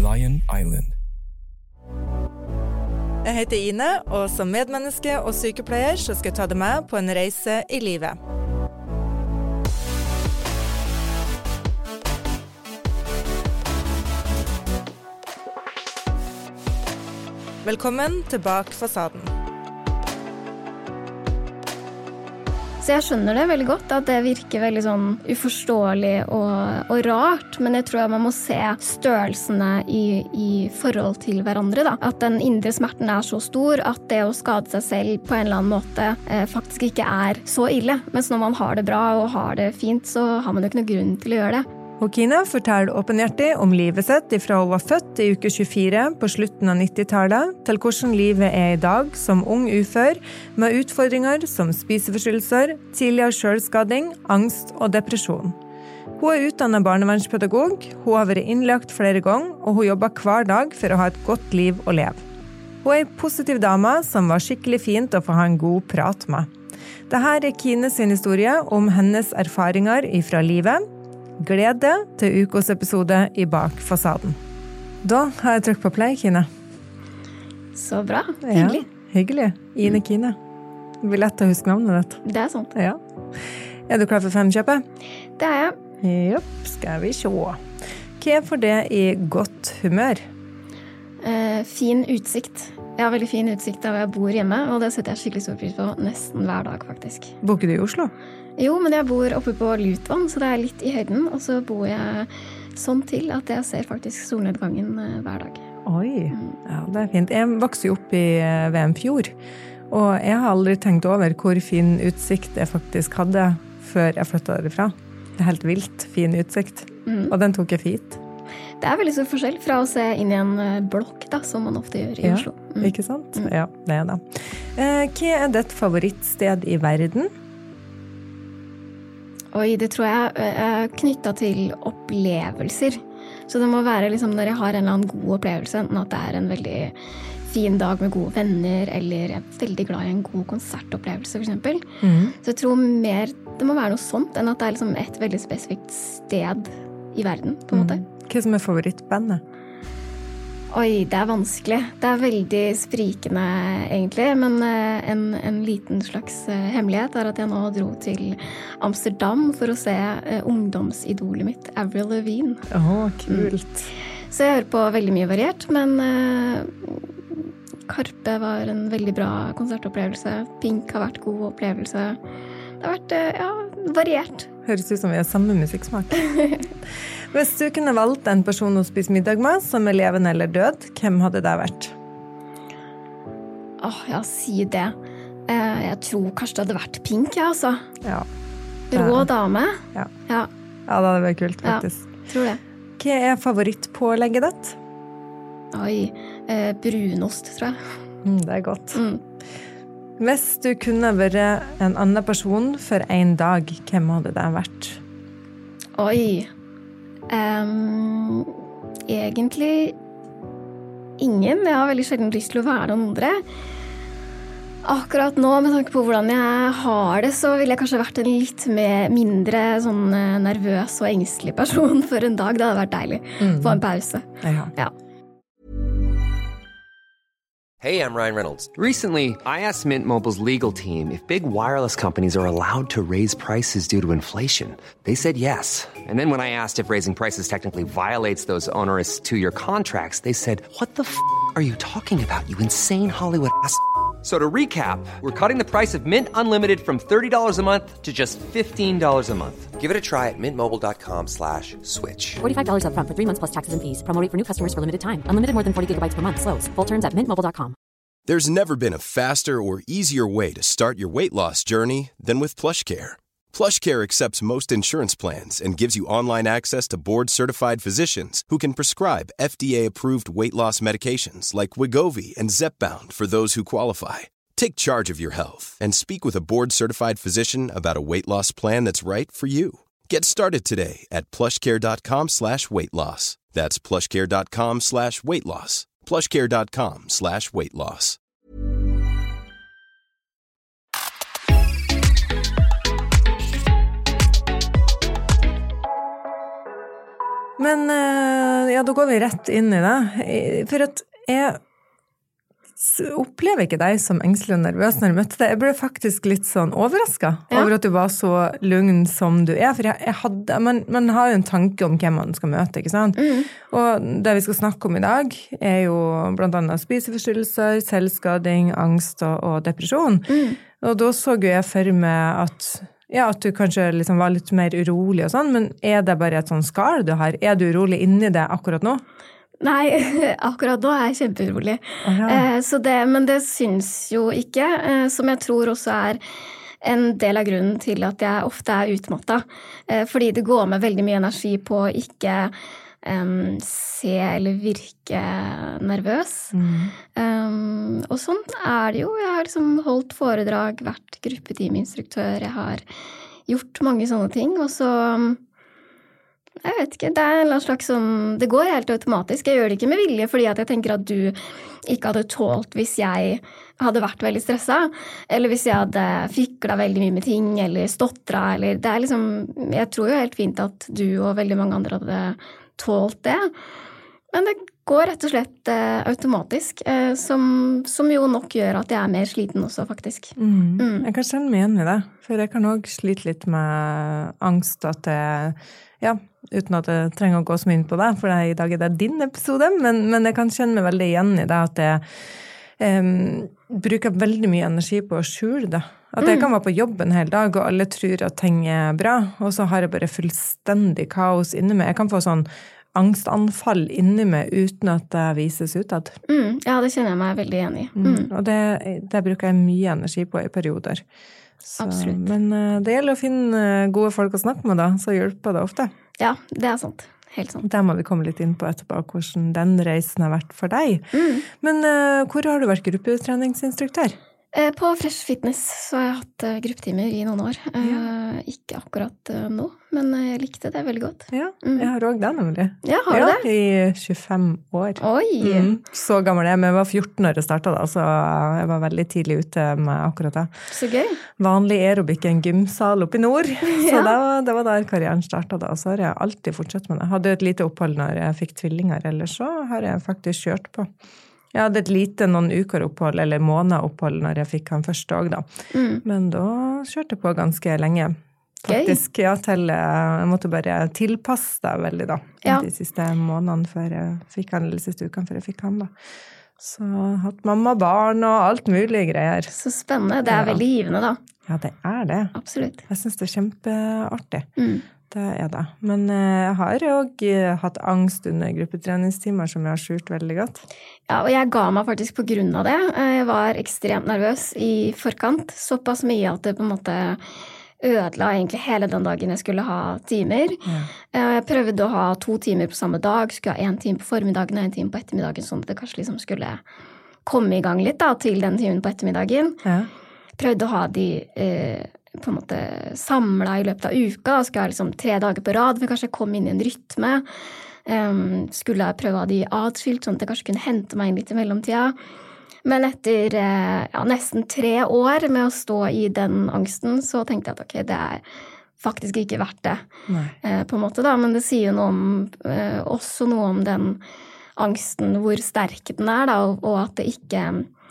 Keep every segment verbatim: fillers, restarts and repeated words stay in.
Lion Island. Jeg heter Ine, og som medmenneske og sykepleier så skal jeg ta deg med på en reise i livet. Velkommen til Bak fasaden. Så jeg skjønner det veldig godt, at det virker veldig sånn uforståelig og, og rart, men jeg tror at man må se størrelsene i, i forhold til hverandre. Da. At den indre smerten er så stor at det å skade seg selv på en eller annen måte eh, faktisk ikke er så ille. Mens når man har det bra og har det fint, så har man jo ikke noe grunn til å gjøre det. Og Kine forteller åpenhjertig om livet sitt ifra hun var født i uke tjuefire på slutten av nittitallet, til hvordan livet er i dag som ung ufør, med utfordringer som spiseforstyrrelser, tidligere selvskading, angst og depresjon. Hun er utdannet barnevernspedagog, hun har vært innlagt flere ganger, og hun jobber hver dag for å ha et godt liv å leve. Hun er en positiv dame som var skikkelig fint å få ha en god prat med. Dette er Kine sin historie om hennes erfaringer ifra livet. Glede til ukens episode i Bak fasaden. Da har jeg trykt på play, Kine. Så bra. Hyggelig. Ja, hyggelig. Ine Kine. Det blir lett å huske navnet ditt. Det er sant. Ja. Er du klar for femkjøpet? Det er jeg. Jopp, skal vi se. Hva er for det i godt humør? Eh, fin utsikt. Jeg har veldig fin utsikt av jeg bor hjemme, og det setter jeg skikkelig stor pris på nesten hver dag, faktisk. Bor ikke du i Oslo? Jo, men jeg bor oppe på Lutvann, så det er litt i høyden, og så bor jeg sånn til at jeg ser faktisk solnedgangen hver dag. Oi, ja, det er fint. Jeg vokste jo opp i ved en fjord, og jeg har aldri tenkt over hvor fin utsikt jeg faktisk hadde før jeg flyttet derifra. Det er helt vilt fin utsikt, mm. og den tok jeg fint. Det er veldig stor forskjell fra å se inn i en blokk, da, som man ofte gjør i ja, Oslo. Mm. Ikke sant? Mm. Ja, det er det. Eh, hva er ditt favorittsted i verden? Oi, det tror jeg er knyttet til opplevelser. Så det må være liksom når jeg har en eller annen god opplevelse, enten at det er en veldig fin dag med gode venner, eller jeg er veldig glad i en god konsertopplevelse, for eksempel. Mm. Så jeg tror mer, det må være noe sånt, enn at det er liksom et veldig spesifikt sted i verden, på en måte. Mm. Hva som er favorittbandet? Oi, det er vanskelig. Det er veldig sprikende, egentlig, men en, en liten slags hemmelighet er at jeg nå dro til Amsterdam for å se ungdomsidolet mitt, Avril Lavigne. Åh, kult. Mm. Så jeg hører på veldig mye variert, men uh, Karpe var en veldig bra konsertopplevelse. Pink har vært god opplevelse. Det har vært, uh, ja, variert. Høres ut som vi har samme musikksmak. Hvis du kunne valgt en person å spise middag med, som er levende eller død, hvem hadde det vært? Åh, ja, si det. Eh, jeg tror kanskje det hadde vært Pink, ja, altså. Ja. Rå dame. Ja. Ja. Ja, det hadde vært kult, faktisk. Ja, tror det. Hva er favorittpålegget ditt? Oi, eh, brunost, tror jeg. Mm, det er godt. Mm. Hvis du kunne vært en annen person for en dag, hvem hadde det vært? Oi, um, egentlig ingen. Jeg har veldig sjelden lyst til å være noen andre. Akkurat nå, med tanke på hvordan jeg har det, så ville jeg kanskje vært en litt mer, mindre sånn nervøs og engstelig person for en dag. Det hadde vært deilig. Mm. Få en pause. Ja. Ja. Hey, I'm Ryan Reynolds. Recently, I asked Mint Mobile's legal team if big wireless companies are allowed to raise prices due to inflation. They said yes. And then when I asked if raising prices technically violates those onerous two-year contracts, they said, what the f*** are you talking about, you insane Hollywood ass f- So to recap, we're cutting the price of Mint Unlimited from thirty dollars a month to just fifteen dollars a month. Give it a try at mintmobile.com slash switch. forty-five dollars up front for three months plus taxes and fees. Promo rate for new customers for limited time. Unlimited more than forty gigabytes per month. Slows full terms at mint mobile dot com. There's never been a faster or easier way to start your weight loss journey than with PlushCare. PlushCare accepts most insurance plans and gives you online access to board-certified physicians who can prescribe F D A-approved weight loss medications like Wegovy and Zepbound for those who qualify. Take charge of your health and speak with a board-certified physician about a weight loss plan that's right for you. Get started today at plushcare.com slash weight loss. That's plushcare.com slash weight loss. plushcare.com slash weight loss. Men ja, da går vi rett inn i det. For at jeg opplever ikke deg som engstelig og nervøs når jeg møtte deg. Jeg ble faktisk litt sånn overrasket ja. over at du var så lugn som du er. For jeg, jeg hadde, man, man har jo en tanke om hvem man skal møte, ikke sant? Mm. Og det vi skal snakke om i dag er jo blant annet spiseforstyrrelser, selvskading, angst og, og depresjon. Mm. Og da så jo jeg for meg at ja, at du kanskje liksom var litt mer urolig og sånn, men er det bare et sånn skall du har? Er du urolig inni det akkurat nå? Nei, akkurat da er jeg kjempeurolig. Eh, så det, men det syns jo ikke, eh, som jeg tror også er en del av grunnen til at jeg ofte er utmattet. Eh, fordi det går med veldig mye energi på å ikke um, se eller virke nervøs. Mm. Um, og sånn er det jo. Jeg har liksom holdt foredrag, vært gruppetiminstruktør, jeg har gjort mange sånne ting, og så jeg vet ikke, det er en slags sånn, det går helt automatisk. Jeg gjør det ikke med vilje, fordi at jeg tenker at du ikke hadde tålt hvis jeg hadde vært veldig stresset, eller hvis jeg hadde fiklet veldig mye med ting, eller stotret, eller det er liksom, jeg tror jo helt fint at du og veldig mange andre hadde tålt det. Men det går rett og slett eh, automatisk, eh, som, som jo nok gjør at jeg er mer sliten også, faktisk. Mm. Mm. Jeg kan kjenne meg igjen i det, for jeg kan også slite litt med angst at jeg, ja, uten at jeg trenger å gå så mye inn på det, for i dag er det din episode, men, men jeg kan kjenne meg veldig igjen i det at jeg um, bruker veldig mye energi på å skjule det. At jeg kan være på jobben hele dag, og alle tror at ting er bra, og så har jeg bare fullstendig kaos inni meg. Jeg kan få sånn angstanfall inni meg uten at det vises utad. Mm, ja, det kjenner jeg meg veldig enig i. Mm. Mm, og det, det bruker jeg mye energi på i perioder. Så, absolutt. Men uh, det gjelder å finne gode folk å snakke med da, så hjelper det ofte. Ja, det er sant. Helt sant. Det må vi komme litt inn på etterpå, hvordan den reisen har vært for deg. Mm. Men uh, hvor har du vært gruppetreningsinstruktør? På Fresh Fitness så har jeg hatt gruppetimer i noen år. Ja. Ikke akkurat nå, men jeg likte det veldig godt. Ja, jeg har også det nemlig. Ja, har du ja, det? I tjuefem år. Oi! Mm, så gammel jeg, men jeg var fjorten når jeg startet da, så jeg var veldig tidlig ute med akkurat det. Så gøy. Vanlig aerobikk i en gymsal oppe i nord, så ja. det, var, det var der karrieren startet da, så har jeg alltid fortsatt med det. Jeg hadde et lite opphold når jeg fikk tvillinger, ellers så har jeg faktisk kjørt på. Jeg hadde et lite noen uker opphold, eller måneder opphold når jeg fikk han første dag da. Mm. Men da kjørte jeg på ganske lenge. Faktisk, ja, til jeg måtte bare tilpasse deg veldig da. Ja. De siste månedene før jeg fikk han, eller siste ukene før jeg fikk han da. Så jeg har hatt mamma, barn og alt mulig greier. Så spennende. Det er ja. veldig givende da. Ja, det er det. Absolutt. Jeg synes det er kjempeartig. Mm. Det er det. Men jeg har jo hatt angst under gruppetreningstimer som jeg har skjult veldig godt. Ja, og jeg ga meg faktisk på grunn av det. Jeg var ekstremt nervøs i forkant. Såpass mye at det på en måte ødela egentlig hele den dagen jeg skulle ha timer. Ja. Jeg prøvde å ha to timer på samme dag. Skulle ha en time på formiddagen og en time på ettermiddagen, sånn at det kanskje liksom skulle komme i gang litt da, til den timen på ettermiddagen. Ja. Prøvde å ha de eh, på en måte samlet i løpet av uka. Skulle ha liksom tre dager på rad, for kanskje jeg kom inn i en rytme. Um, skulle jeg prøve å ha de adskilt, sånn at jeg kanskje kunne hente meg inn litt i mellomtida. Men etter ja, nesten tre år med å stå i den angsten, så tenkte jeg at ok, det er faktisk ikke verdt det. Uh, på en måte da, men det sier jo noe om, uh, også noe om den angsten, hvor sterk den er da, og, og at det ikke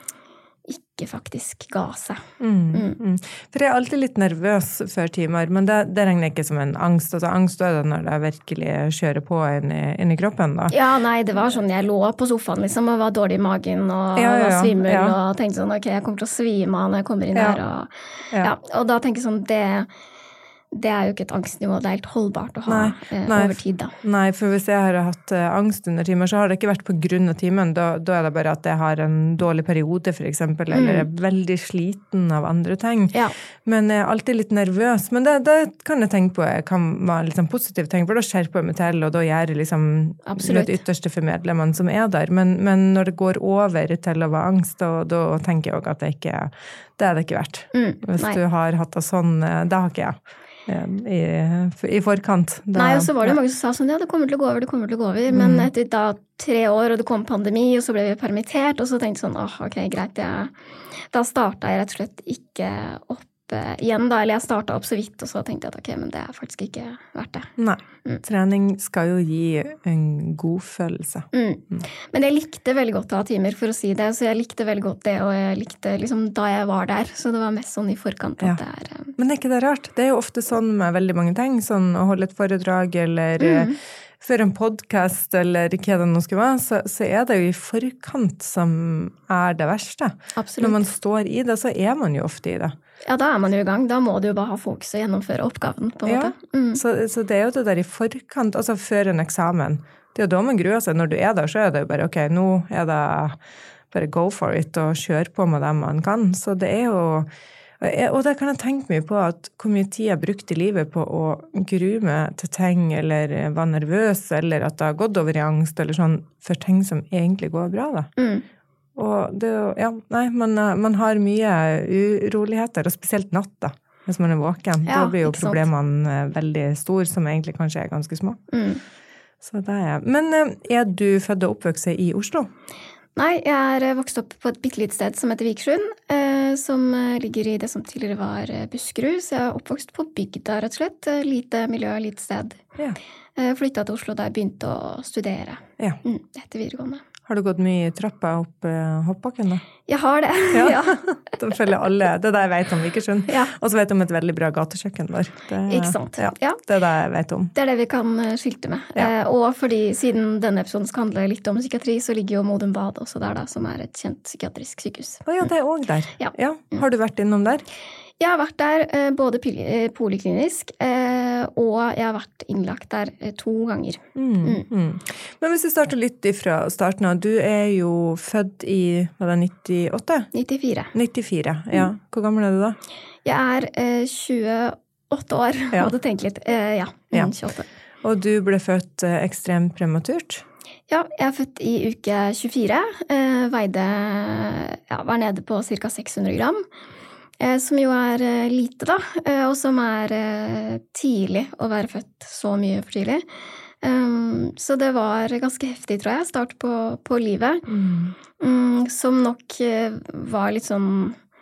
ikke faktisk ga seg. Mm, mm. Mm. For jeg er alltid litt nervøs før timer, men det, det regner ikke som en angst. Altså angst er det når det virkelig kjører på inn i, inn i kroppen da. Ja, nei, det var sånn, jeg lå på sofaen liksom, og var dårlig i magen, og ja, ja, var svimmel, ja. og tenkte sånn, ok, jeg kommer til å svime av når jeg kommer inn ja. her, og, ja. Ja, og da tenker jeg sånn, det det er jo ikke et angstnivå, det er helt holdbart å ha nei, eh, nei, over tid da. Nei, for hvis jeg har hatt uh, angst under timer, så har det ikke vært på grunn av timen. Da, da er det bare at jeg har en dårlig periode, for eksempel, mm. eller er veldig sliten av andre ting. Ja. Men jeg er alltid litt nervøs. Men det, det kan jeg tenke på, jeg kan være litt sånn positiv ting, for da skjerper jeg meg til, og da gjør jeg liksom det ytterste for medlemmene som er der. Men, men når det går over til å være angst, da, da tenker jeg også at det ikke det er det ikke verdt. Mm. Hvis nei. Du har hatt det sånn, det har ikke jeg. I, i forkant. Det, nei, og så var det ja. mange som sa sånn, ja, det kommer til å gå over, det kommer til å gå over. Men mm. etter da tre år, og det kom pandemi, og så ble vi permittert, og så tenkte jeg sånn, åh, ok, greit, jeg, da startet jeg rett og slett ikke opp opp eh, igjen da, eller jeg startet opp så vidt, og så tenkte jeg at ok, men det er faktisk ikke verdt det. Nei, mm. trening skal jo gi en god følelse. Mm. Mm. Men jeg likte veldig godt å ha timer, for å si det, så jeg likte veldig godt det, og jeg likte liksom da jeg var der, så det var mest sånn i forkant at ja. det er... Um... Men er ikke det rart? Det er jo ofte sånn med veldig mange ting, sånn å holde et foredrag, eller... Mm. For en podcast, eller hva det nå skal være, så, så er det jo i forkant som er det verste. Absolutt. Når man står i det, så er man jo ofte i det. Ja, da er man jo i gang. Da må du jo bare ha fokus og gjennomføre oppgaven, på en ja. måte. Mm. Så, så det er jo det der i forkant, altså før en eksamen. Det er jo da man gruer seg. Når du er der, så er det jo bare, ok, nå er det bare go for it, og kjør på med det man kan. Så det er jo... Og det kan jeg tenke meg på at hvor mye tid jeg brukte i livet på å grue meg til ting, eller var nervøs, eller at det har gått over i angst, eller sånn, for ting som egentlig går bra da. Mm. Og det, ja, nei, man, man har mye uroligheter, og spesielt natt da, hvis man er våken. Ja, da blir jo problemene veldig store, som egentlig kanskje er ganske små. Mm. Så det er. Men er du født og oppvokst i Oslo? Nei, jeg er vokst opp på et bittelite sted som heter Vikersund, eh, som ligger i det som tidligere var Buskerud, så jeg er oppvokst på bygda, rett og slett. Lite miljø, lite sted. Ja. Jeg flyttet til Oslo da jeg begynte å studere ja. mm, etter videregående. Har du gått mye trapper opp uh, hoppbakken da? Jeg har det, ja. ja. Da følger alle, det er det jeg vet om Vikersund. Ja. Og så vet jeg om et veldig bra gatekjøkken der. Det, Ikke sant? Ja, ja. Det er det jeg vet om. Det er det vi kan skilte med. Ja. Eh, og fordi siden denne episoden skal handle litt om psykiatri, så ligger jo Modum Bad også der da, som er et kjent psykiatrisk sykehus. Å ja, det er også der. Ja. ja. Har du vært innom der? Jeg har vært der eh, både poliklinisk, eh, og jeg har vært innlagt der eh, to ganger. Mm, mm. Mm. Men hvis vi starter litt fra starten av, du er jo født i, hva er det, nittiåtte? nittifire. nittifire, ja. Mm. Hvor gammel er du da? Jeg er eh, tjueåtte år, ja. Hadde tenkt litt. Eh, ja, ja, tjueåtte. Og du ble født eh, ekstremt prematurt? Ja, jeg er født i uke tjuefire, eh, veide, ja, var nede på cirka seks hundre gram. Som jo er lite da, og som er tidlig å være født så mye for tidlig. Så det var ganske heftig, tror jeg, start på, på livet, mm. som nok var litt sånn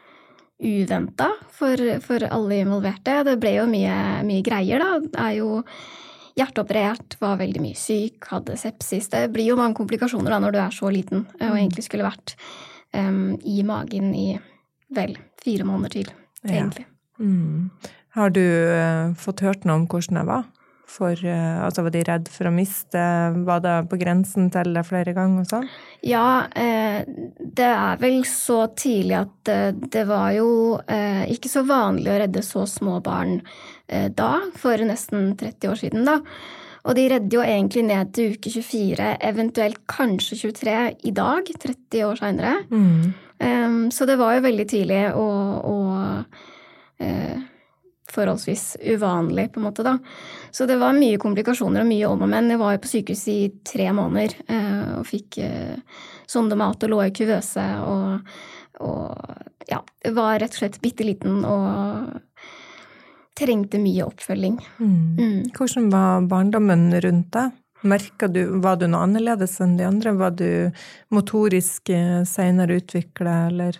uventet for, for alle involverte. Det ble jo mye, mye greier da, det er jo hjerteoperert, var veldig mye syk, hadde sepsis. Det blir jo mange komplikasjoner da når du er så liten, og egentlig skulle vært um, i magen i vel fire måneder til, egentlig. Ja. Mm. Har du uh, fått hørt noe om hvordan det var? For, uh, altså, var de redd for å miste? Var det på grensen til det flere ganger og sånn? Ja, eh, det er vel så tidlig at eh, det var jo eh, ikke så vanlig å redde så små barn eh, da, for nesten tretti år siden da. Og de redde jo egentlig ned til uke tjuefire, eventuelt kanskje tjuetre i dag, tretti år senere. Mm. Um, så det var jo veldig tidlig og, og uh, forholdsvis uvanlig på en måte da. Så det var mye komplikasjoner og mye om og men. Jeg var jo på sykehus i tre måneder uh, og fikk uh, sondemat og lå i kuvøse og, og ja, var rett og slett bitteliten og trengte mye oppfølging. Mm. Mm. Hvordan var barndommen rundt deg? Merket du, var du noe annerledes enn de andre? Var du motorisk senere utviklet, eller?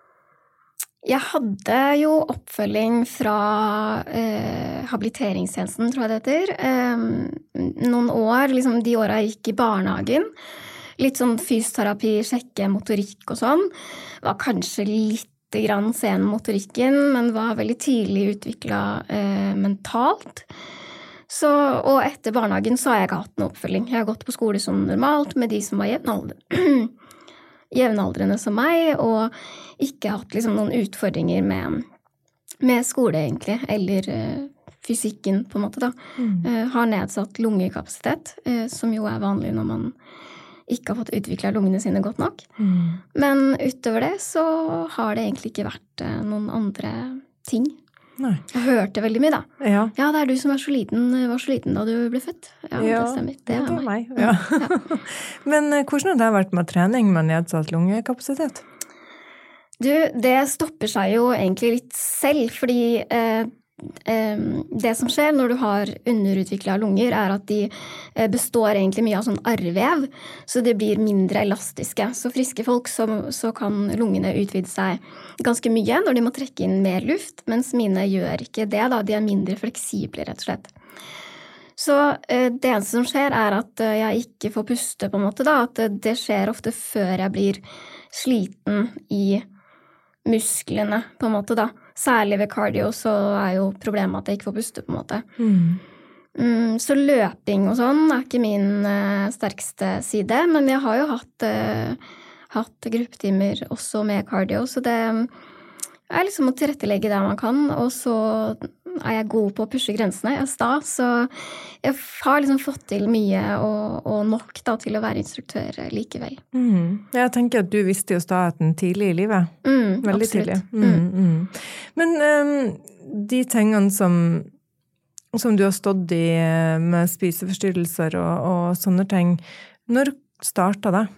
Jeg hadde jo oppfølging fra eh, habiliteringstjenesten, tror jeg det heter. Eh, noen år, liksom de årene jeg gikk i barnehagen. Litt sånn fysioterapi, sjekke motorikk og sånn. Var kanskje litt grann sen motorikken, men var veldig tidlig utviklet eh, mentalt. Så, og etter barnehagen så har jeg ikke hatt noen oppfølging. Jeg har gått på skole som normalt med de som var jevnaldrende, jevnaldrende som meg, og ikke hatt liksom noen utfordringer med, med skole egentlig, eller uh, fysikken på en måte da. Mm. Uh, har nedsatt lungekapasitet, uh, som jo er vanlig når man ikke har fått utviklet lungene sine godt nok. Mm. Men utover det så har det egentlig ikke vært uh, noen andre ting. Nei. Jeg hørte veldig mye da. Ja. Ja, det er du som er så liten, var så liten da du ble født. Ja, ja, det stemmer. Det er, det er meg. Ja. Ja. Men hvordan har det vært med trening med nedsatt lungekapasitet? Du, det stopper seg jo egentlig litt selv, fordi eh, det som skjer når du har underutviklet lunger, er at de består egentlig mye av sånn arrvev, så de blir mindre elastiske. Så friske folk så, så kan lungene utvide seg ganske mye når de må trekke inn mer luft, mens mine gjør ikke det, da. De er mindre fleksible, rett og slett. Så det eneste som skjer er at jeg ikke får puste på en måte, da. At det skjer ofte før jeg blir sliten i musklene, på en måte, da. Særlig ved cardio så er jo problemet at jeg ikke får puste, på en måte. Mm. Mm, så løping og sånn er ikke min uh, sterkeste side, men jeg har jo hatt, uh, hatt gruppetimer også med cardio, så det er liksom å tilrettelegge det man kan, og så er jeg god på å pushe grensene. Jeg er sta, så jeg har liksom fått til mye og, og nok da, til å være instruktør likevel. Mm. Jeg tenker at du visste jo staheten tidlig i livet. Mm, Veldig absolutt. tidlig. Mm, mm. Men um, de tingene som, som du har stått i med spiseforstyrrelser og, og sånne ting, når startet det?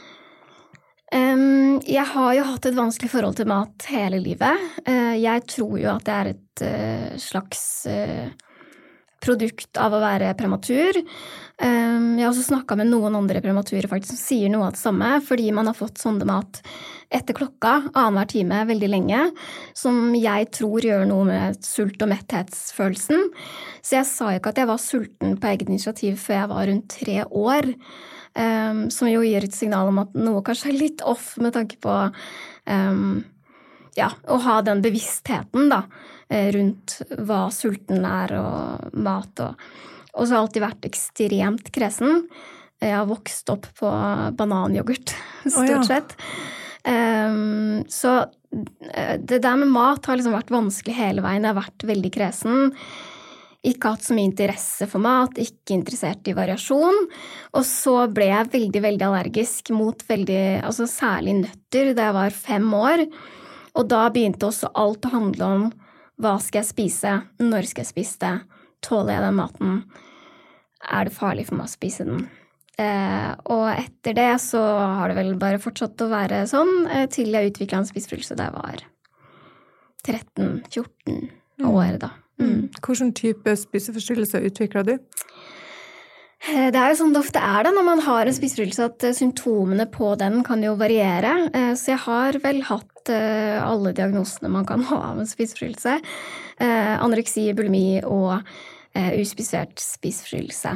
Um, jeg har jo hatt et vanskelig forhold til mat hele livet. Uh, jeg tror jo at det er et uh, slags uh, produkt av å være prematur. Um, jeg har også snakket med noen andre prematurer faktisk som sier noe av det samme, fordi man har fått sondemat etter klokka, annenhver time, veldig lenge, som jeg tror gjør noe med sult- og metthetsfølelsen. Så jeg sa ikke at jeg var sulten på eget initiativ før jeg var rundt tre år. Um, som jo gir et signal om at noe kanskje er litt off med tanke på um, ja, å ha den bevisstheten da, rundt hva sulten er og mat. Og, og så har jeg alltid vært ekstremt kresen. Jeg har vokst opp på bananyoghurt, stort sett. Oh, ja. um, så det der med mat har liksom vært vanskelig hele veien. Jeg har vært veldig kresen. Ikke hatt så mye interesse for mat, ikke interessert i variasjon. Og så ble jeg veldig, veldig allergisk mot veldig, altså særlig nøtter da jeg var fem år. Og da begynte også alt å handle om hva skal jeg spise, når skal jeg spise det, tåler jeg den maten, er det farlig for meg å spise den. Eh, og etter det så har det vel bare fortsatt å være sånn, eh, til jeg utviklet en spiseforstyrrelse da jeg var tretten fjorten år da. Mm. Hvilken type spiseforstyrrelse utvikler du? Det er jo sånn det ofte er det når man har en spiseforstyrrelse, at symptomene på den kan jo variere. Så jeg har vel hatt alle diagnosene man kan ha av en spiseforstyrrelse. Anoreksi, bulimi og uspisert spiseforstyrrelse.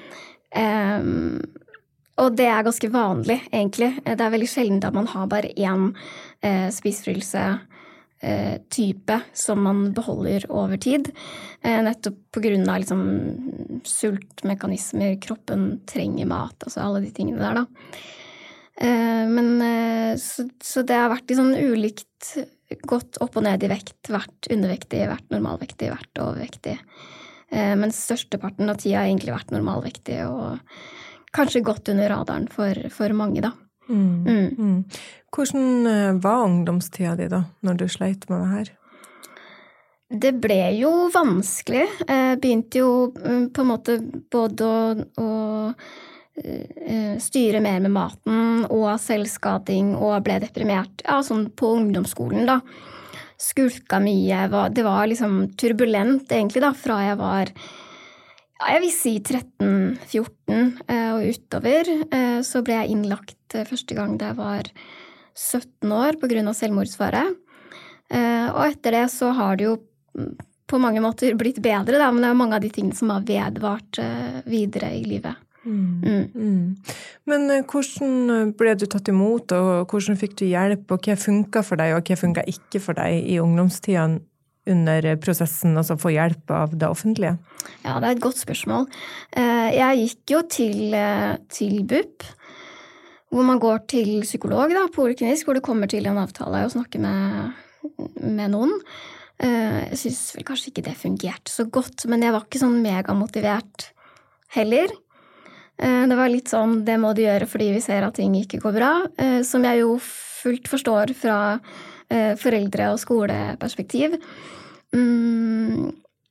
Og det er ganske vanlig, egentlig. Det er veldig sjelden at man har bare én spiseforstyrrelse type som man beholder over tid, nettopp på grunn av liksom sultmekanismer, kroppen trenger mat, altså alle de tingene der da. Men så, så det har vært sånn ulikt gått opp og ned i vekt, vært undervektig, vært normalvektig, vært overvektig. Men størsteparten av tida har egentlig vært normalvektig og kanskje gått under radaren for, for mange da. Mm. Mm. Mm. Hvordan var ungdomstida di da, når du sleit med det her? Det ble jo vanskelig. Jeg begynte jo på en måte både å, å styre mer med maten og selvskading og ble deprimert, ja, sånn på ungdomsskolen da. Skulka mye, det var liksom turbulent egentlig da, fra jeg var ja, jeg vil si tretten fjorten og utover, så ble jeg innlagt første gang da jeg var sytten år på grunn av selvmordsfare. Og etter det så har det jo på mange måter blitt bedre, da, men det er mange av de tingene som har vedvart videre i livet. Mm. Mm. Mm. Men hvordan ble du tatt imot, og hvordan fikk du hjelp, og hva funket for deg, og hva funket ikke for deg i ungdomstiden under prosessen, altså få hjelp av det offentlige? Ja, det er et godt spørsmål. Jeg gikk jo til, til B U P, hvor man går til psykolog da, poliklinisk, hvor du kommer til en avtale og snakker med, med noen. Jeg synes vel kanskje ikke det fungerte så godt, men jeg var ikke sånn megamotivert heller. Det var litt sånn, det må du gjøre fordi vi ser at ting ikke går bra, som jeg jo fullt forstår fra foreldre- og skoleperspektiv. Mm.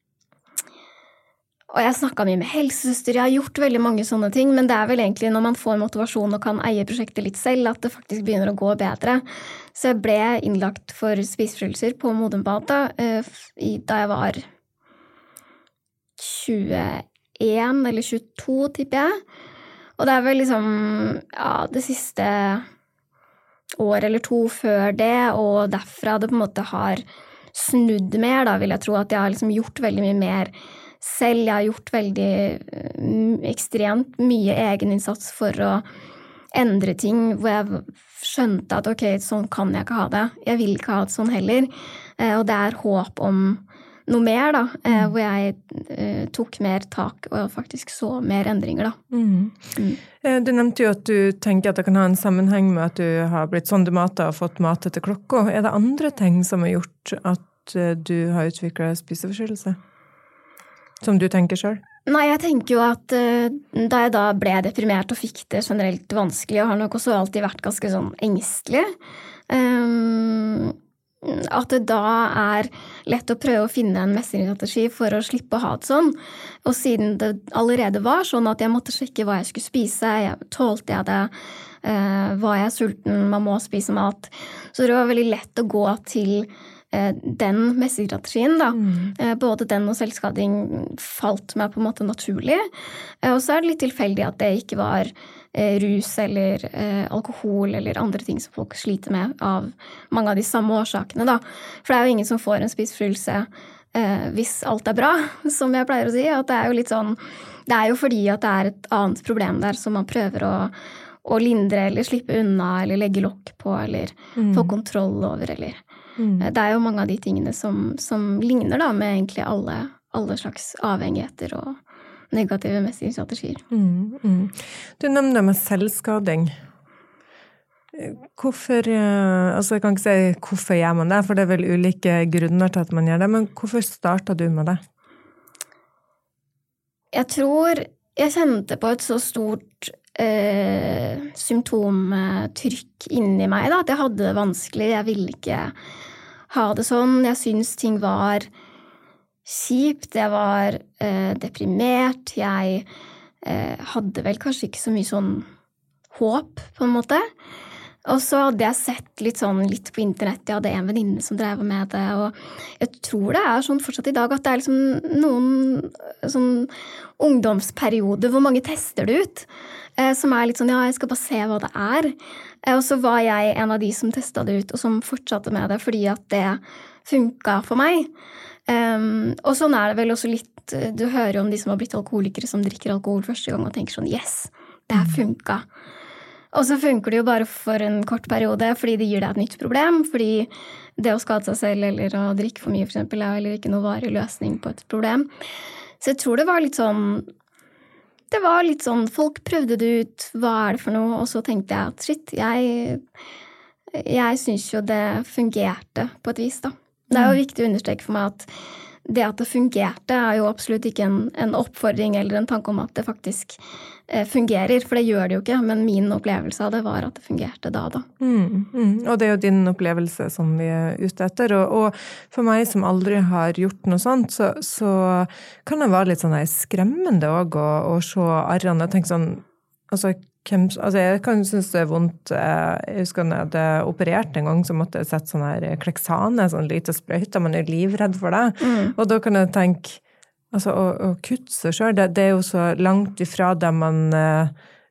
Og jeg snakket mye med helsesøster, jeg har gjort veldig mange sånne ting, men det er vel egentlig når man får motivasjon og kan eie prosjektet litt selv, at det faktisk begynner å gå bedre. Så jeg ble innlagt for spiseforstyrrelser på Modum Bad da, da jeg var tjueen eller tjueto, tipper jeg. Og det er vel liksom, ja, det siste år eller to før det, og derfra det på en måte har snudd mer, da vil jeg tro at jeg har liksom gjort veldig mye mer selv. Jeg har gjort veldig ekstremt mye egeninnsats for å endre ting, hvor jeg skjønte at ok, sånn kan jeg ikke ha det. Jeg vil ikke ha det sånn heller. Og det er håp om noe mer, da, hvor jeg tok mer tak og faktisk så mer endringer, da. Mm. Mm. Du nevnte jo at du tenker at det kan ha en sammenheng med at du har blitt sondematet og fått mat etter klokka. Er det andre ting som har gjort at du har utviklet spiseforstyrrelse? Som du tenker selv? Nei, jeg tenker jo at uh, da jeg da ble deprimert og fikk det generelt vanskelig, og har nok også alltid vært ganske sånn engstelig, um, at det da er lett å prøve å finne en mestringsstrategi for å slippe å ha det sånn. Og siden det allerede var sånn at jeg måtte sjekke hva jeg skulle spise, jeg tålte jeg det, uh, var jeg sulten, man må spise mat, så det var veldig lett å gå til den mestringsstrategien, da. Mm. Både den og selvskading falt meg på en måte naturlig. Og så er det litt tilfeldig at det ikke var rus eller alkohol eller andre ting som folk sliter med av mange av de samme årsakene, da. For det er jo ingen som får en spiseforstyrrelse hvis alt er bra, som jeg pleier å si. At det er jo litt sånn, det er jo fordi at det er et annet problem der som man prøver å, å lindre eller slippe unna eller legge lokk på eller mm. få kontroll over eller Mm. Det er jo mange av de tingene som, som ligner da med egentlig alle, alle slags avhengigheter og negative mestringsstrategier. Mm, mm. Du nevner med selvskading. Hvorfor, altså jeg kan ikke si hvorfor gjør man det, for det er vel ulike grunner til at man gjør det, men hvorfor startet du med det? Jeg tror jeg kjente på et så stort eh, symptomtrykk inni meg da, at jeg hadde det vanskelig, jeg ville ikke ha det sånn, jeg synes ting var kjipt, jeg var eh, deprimert, jeg eh, hadde vel kanskje ikke så mye sånn håp på en måte, og så hadde jeg sett litt sånn litt på internett, jeg hadde en venninne som drev med det, og jeg tror det er sånn fortsatt i dag at det er liksom noen sånn ungdomsperiode hvor mange tester det ut, eh, som er litt sånn, ja, jeg skal bare se hva det er. Eh, og så var jeg en av de som testet det ut, og som fortsatte med det, fordi at det funket for meg. Um, og sånn er det vel også litt, du hører jo om de som har blitt alkoholikere, som drikker alkohol første gang, og tenker sånn, yes, det her funket. Og så funker det jo bare for en kort periode, fordi det gir deg et nytt problem, fordi det å skade seg selv, eller å drikke for mye, for eksempel, er heller ikke noe varig løsning på et problem. Så jeg tror det var litt sånn, det var litt sånn, folk prøvde det ut, hva er det for noe? Og så tenkte jeg at shit, jeg, jeg synes jo det fungerte på et vis da. Det er jo viktig å understreke for meg at det at det fungerte er jo absolutt ikke en, en oppfordring eller en tanke om at det faktisk eh, fungerer, for det gjør det jo ikke, men min opplevelse av det var at det fungerte da da. Mm, mm. Og det er jo din opplevelse som vi er ute etter, og, og for meg som aldri har gjort noe sånt, så, så kan det være litt sånn skremmende også å, å se arrene og tenke sånn, altså Hvem, altså jeg kan synes det er vondt. Jeg husker når jeg hadde operert en gang, så måtte jeg sette sånn her kleksane, sånn lite sprøyte, man er livredd for det. Mm. Og da kan jeg tenke, altså å, å kutte seg selv, det, det er jo så langt ifra det man, uh,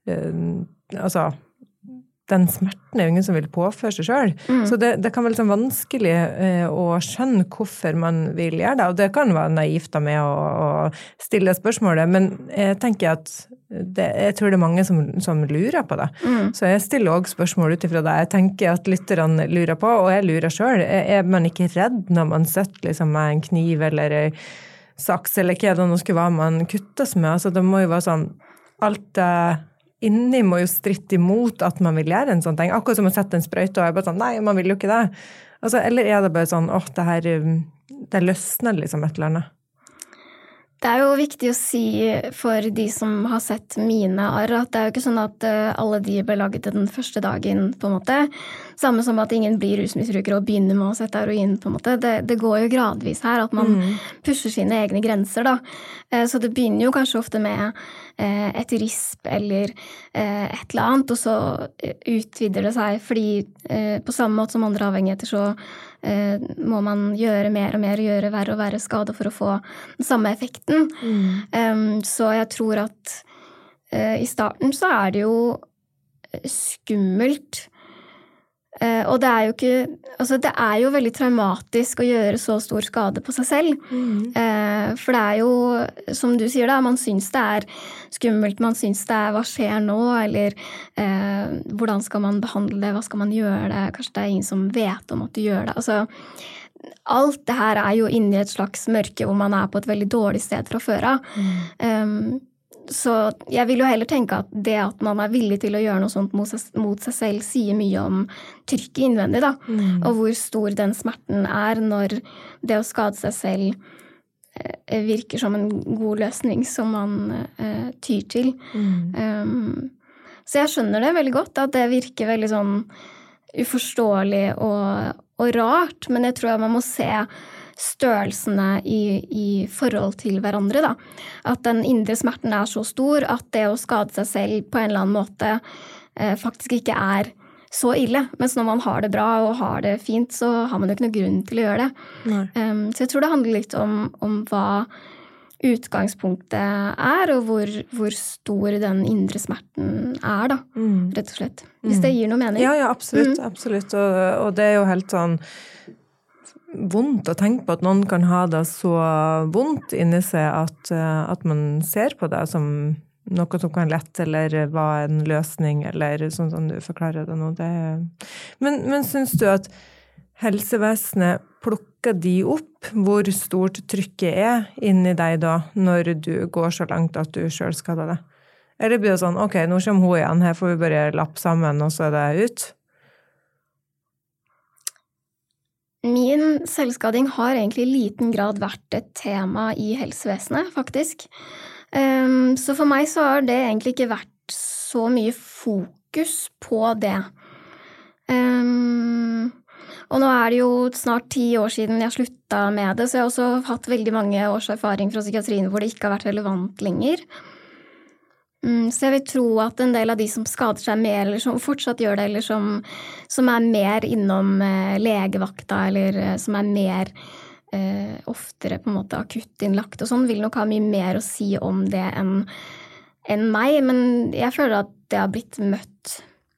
altså, den smerten er jo ingen som vil påføre seg selv. Mm. Så det, det kan være liksom vanskelig uh, å skjønne hvorfor man vil gjøre det, og det kan være naivt da med å, å stille spørsmålet, men jeg tenker at Det, jeg tror det er mange som, som lurer på det. Mm. Så jeg stiller også spørsmål utifra det. Jeg tenker at lytterne lurer på, og jeg lurer selv. Er man ikke redd når man sitter liksom, med en kniv eller en saks, eller hva det nå skulle være man kuttes med? Altså, det må jo være sånn, alt uh, inni må jo stritte imot at man vil gjøre en sånn ting. Akkurat som å sette en sprøyte, og jeg bare sånn, nei, man vil jo ikke det. Altså, eller er det bare sånn, åh, det her, det løsner liksom et eller annet. Det er jo viktig å si for de som har sett mine arr, at det er jo ikke sånn at alle de ble laget den første dagen, på en måte. Samme som at ingen blir rusmisbrukere og begynner med å sette heroin, på en måte. Det, det går jo gradvis her, at man mm. pusher sine egne grenser, da. Så det begynner jo kanskje ofte med et risp eller et eller annet, og så utvider det seg, fordi på samme måte som andre avhengigheter så eh, må man gjøre mer og mer, gjøre verre og verre skade for å få den samme effekten. Mm. Um, så jeg tror at uh, i starten så er det jo skummelt. Uh, og det er jo ikke, altså det er jo veldig traumatisk å gjøre så stor skade på seg selv. Mm. Uh, for det er jo, som du sier da, man synes det er skummelt, man synes det er hva skjer nå, eller uh, hvordan skal man behandle det, hva skal man gjøre det, kanskje det er ingen som vet om at du gjør det. Altså, alt det her er jo inne i et slags mørke hvor man er på et veldig dårlig sted fra før av. Mm. Um, Så jeg vil jo heller tenke at det at man er villig til å gjøre noe sånt mot seg, mot seg selv, sier mye om trykket innvendig, da. Mm. Og hvor stor den smerten er når det å skade seg selv eh, virker som en god løsning som man eh, tyr til. Mm. Um, så jeg skjønner det veldig godt, at det virker veldig sånn uforståelig og, og rart, men jeg tror at man må se størrelsene i, i forhold til hverandre, da. At den indre smerten er så stor at det å skade seg selv på en eller annen måte eh, faktisk ikke er så ille. Mens når man har det bra og har det fint, så har man jo ikke noe grunn til å gjøre det. Um, så jeg tror det handler litt om, om hva utgangspunktet er, og hvor, hvor stor den indre smerten er, da. Mm. Rett og slett. Hvis mm. det gir noe mening. Ja, ja, absolutt. Mm. absolutt. Og, og det er jo helt sånn vondt å tenke på at noen kan ha det så vondt inni seg at, at man ser på det som noe som kan lette, eller var en løsning, eller sånn som du forklarer det nå. Det men, men synes du at helsevesenet plukker de opp hvor stort trykket er inni deg da, når du går så langt at du selv skader det? Eller blir det sånn, ok, nå kommer hun igjen, her får vi bare lappe sammen, og så er det ut? Min selvskading har egentlig i liten grad vært et tema i helsevesenet, faktisk. Um, så for meg så har det egentlig ikke vært så mye fokus på det. Um, og nå er det jo snart ti år siden jeg sluttet med det, så jeg har også hatt veldig mange års erfaring fra psykiatrien hvor det ikke har vært relevant lenger. Så jeg vil tro at en del av de som skader seg mer, eller som fortsatt gjør det, eller som, som er mer innom eh, legevakta, eller eh, som er mer eh, oftere på en måte akutt innlagt og sånn, vil nok ha mye mer å si om det enn, enn meg, men jeg føler at det har blitt møtt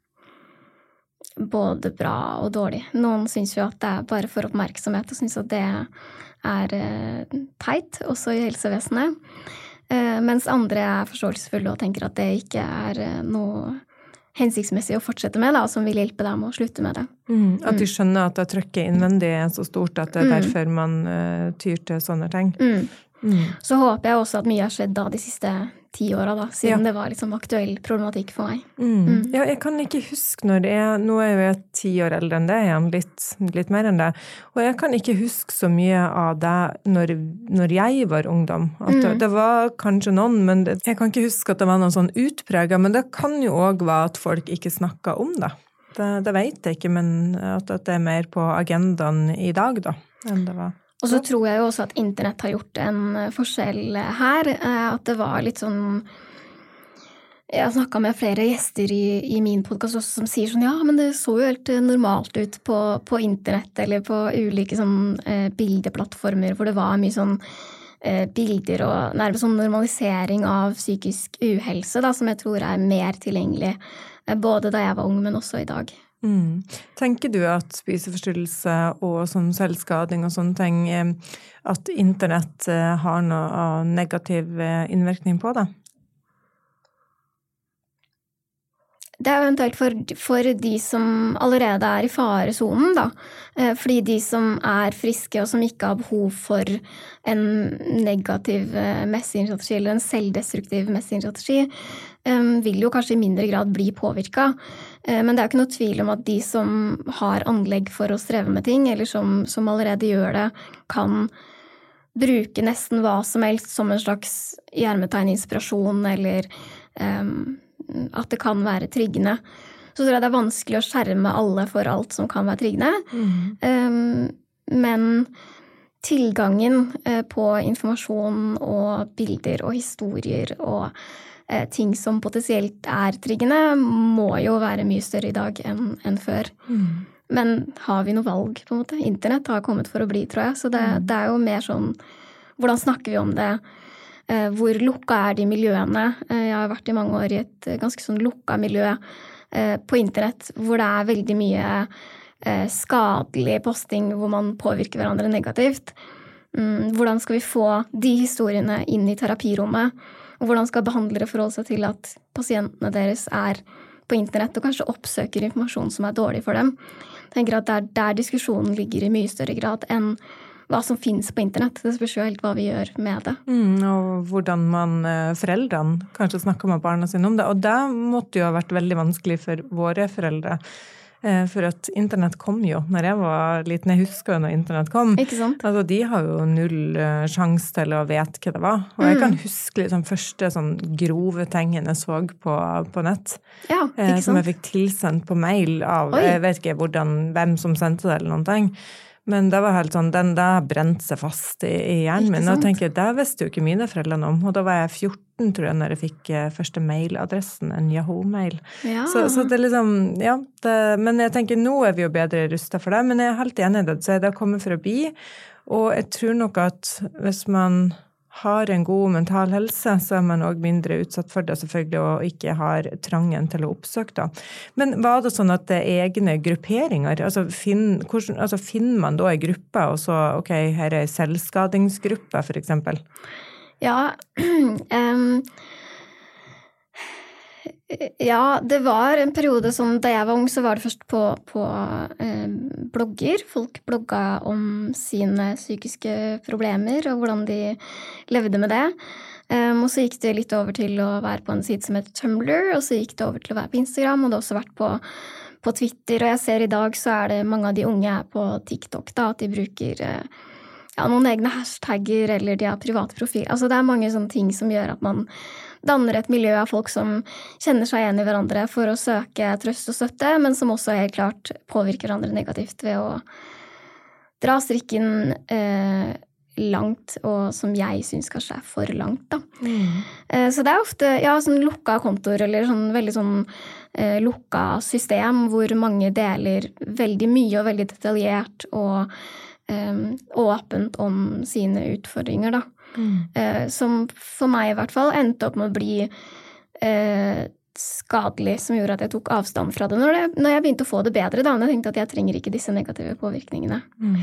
både bra og dårlig. Noen synes jo at det er bare for oppmerksomhet, og synes at det er eh, teit, også i helsevesenet. Uh, mens andre er forståelsesfulle og tenker at det ikke er uh, noe hensiktsmessig å fortsette med, da, som vil hjelpe dem å slutte med det. Mm, at de skjønner at det trykket innvendig er så stort at det er mm. derfor man uh, tyr til sånne ting. Mm. Mm. Så håper jeg også at mye har skjedd da de siste ti åra, da, siden ja. det var liksom aktuell problematikk for meg. Mm. Mm. Ja, jeg kan ikke huske når det er, nå er jo jeg ti år eldre enn det, igjen, litt, litt mer enn det, og jeg kan ikke huske så mye av det når, når jeg var ungdom. At mm. det, det var kanskje noen, men det, jeg kan ikke huske at det var noen sånn utpreget, men det kan jo også være at folk ikke snakker om det. Det, det vet jeg ikke, men at, at det er mer på agendaen i dag da, enn det var. Og så tror jeg jo også at internett har gjort en forskjell her, at det var litt sånn, jeg har snakket med flere gjester i, i min podcast også som sier sånn, ja, men det så jo helt normalt ut på, på internett eller på ulike sånn eh, bildeplattformer hvor det var mye sånn eh, bilder og nærmest sånn normalisering av psykisk uhelse da, som jeg tror er mer tilgjengelig, eh, både da jeg var ung, men også i dag. Mm. Tenker du at spiseforstyrrelse og sånn selvskading og sånne ting, at internett har noe negativ innvirkning på det? Det er eventuelt for, for de som allerede er i farezonen, da. Fordi de som er friske og som ikke har behov for en negativ mestringsstrategi eller en selvdestruktiv mestringsstrategi, vil jo kanskje i mindre grad bli påvirket. Men det er jo ikke noe tvil om at de som har anlegg for å streve med ting, eller som, som allerede gjør det, kan bruke nesten hva som helst som en slags hjermetegn inspirasjon, eller um, at det kan være triggende. Så tror jeg det er vanskelig å skjerme alle for alt som kan være triggende. Mm. Um, men tilgangen på informasjon og bilder og historier og ting som potensielt er triggende, må jo være mye større i dag enn, enn før. Mm. Men har vi noe valg, på en måte? Internett har kommet for å bli, tror jeg. Så det, mm. det er jo mer sånn, hvordan snakker vi om det? Eh, hvor lukka er de miljøene? Eh, jeg har vært i mange år i et ganske sånn lukka miljø eh, på internett, hvor det er veldig mye eh, skadelig posting, hvor man påvirker hverandre negativt. Mm, hvordan skal vi få de historiene inn i terapirommet? Og hvordan skal behandlere forholde seg til at pasientene deres er på internett og kanskje oppsøker informasjon som er dårlig for dem? Jeg tenker at det er der diskusjonen ligger i mye større grad enn hva som finnes på internett. Det spørs jo helt hva vi gjør med det. Mm, og hvordan man, foreldrene kanskje snakker med barna sine om det. Og det måtte jo ha vært veldig vanskelig for våre foreldre. For at internett kom jo når jeg var liten. Jeg husker jo når internett kom. Ikke sant? Altså, de har jo null sjans til å vite hva det var. Og jeg kan huske liksom første sånn grove tingene jeg så på, på nett. Ja, ikke sant? Som jeg fikk tilsendt på mail av, Oi. Jeg vet ikke hvordan, hvem som sendte det eller noen ting. Men det var helt sånn, den der brente seg fast i, i hjernen min. Og jeg tenker, det visste jo ikke mine foreldre om. Og da var jeg fjorten, tror jeg, når jeg fikk første mailadressen, en Yahoo-mail. Ja. Så, så det er liksom, ja. Det, men jeg tenker, nå er vi jo bedre rustet for det. Men jeg er helt enig i det. Så det har kommet for å bli. Og jeg tror nok at hvis man har en god mental helse, så er man også mindre utsatt for det, selvfølgelig, og ikke har trangen til å oppsøke det. Men var det sånn at det er egne grupperinger? Altså, finn, hvordan, altså finner man da en gruppe, og så, ok, her er en selvskadingsgruppe, for eksempel? Ja, um, ja, det var en periode som, da jeg var ung, så var det først på, på eh, blogger. Folk blogga om sine psykiske problemer, og hvordan de levde med det. Um, og så gikk det litt over til å være på en side som heter Tumblr, og så gikk det over til å være på Instagram, og det har også vært på, på Twitter. Og jeg ser i dag så er det mange av de unge her på TikTok, da, at de bruker eh, ja, noen egne hashtagger, eller de har private profiler. Altså det er mange sånne ting som gjør at man danner et miljø av folk som kjenner seg igjen i hverandre for å søke trøst og støtte, men som også helt klart påvirker hverandre negativt ved å dra strikken eh, langt, og som jeg synes kanskje er for langt, da. Mm. Eh, så det er ofte, ja, sånn lukka kontor, eller sånn veldig sånn eh, lukka system, hvor mange deler veldig mye og veldig detaljert og eh, åpent om sine utfordringer, da. Mm. Eh, som for meg i hvert fall endte opp med å bli eh, skadelig, som gjorde at jeg tok avstand fra det når, det, når jeg begynte å få det bedre, da. Jeg tenkte at jeg trenger ikke disse negative påvirkningene. Mm.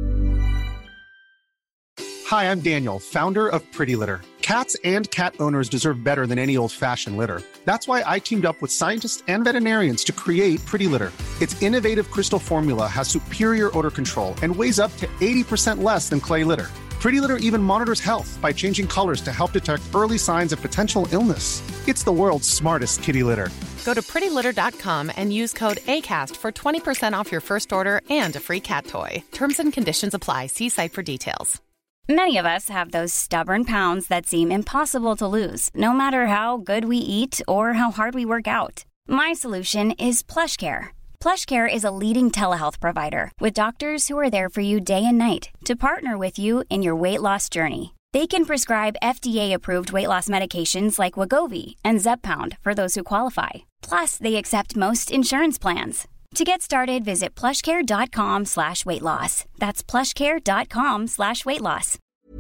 Hi, I'm Daniel, founder of Pretty Litter. Cats and cat owners deserve better than any old-fashioned litter. That's why I teamed up with scientists and veterinarians to create Pretty Litter. Its innovative crystal formula has superior odor control and weighs up to eighty percent less than clay litter. Pretty Litter even monitors health by changing colors to help detect early signs of potential illness. It's the world's smartest kitty litter. Go to pretty litter dot com and use code ACAST for twenty percent off your first order and a free cat toy. Terms and conditions apply. See site for details. Many of us have those stubborn pounds that seem impossible to lose, no matter how good we eat or how hard we work out. My solution is PlushCare. PlushCare is a leading telehealth provider with doctors who are there for you day and night to partner with you in your weight loss journey. They can prescribe F D A-approved weight loss medications like Wegovy and Zepbound for those who qualify. Plus, they accept most insurance plans. To get started, visit plushcare.com slash weight loss. That's plushcare.com slash weight loss.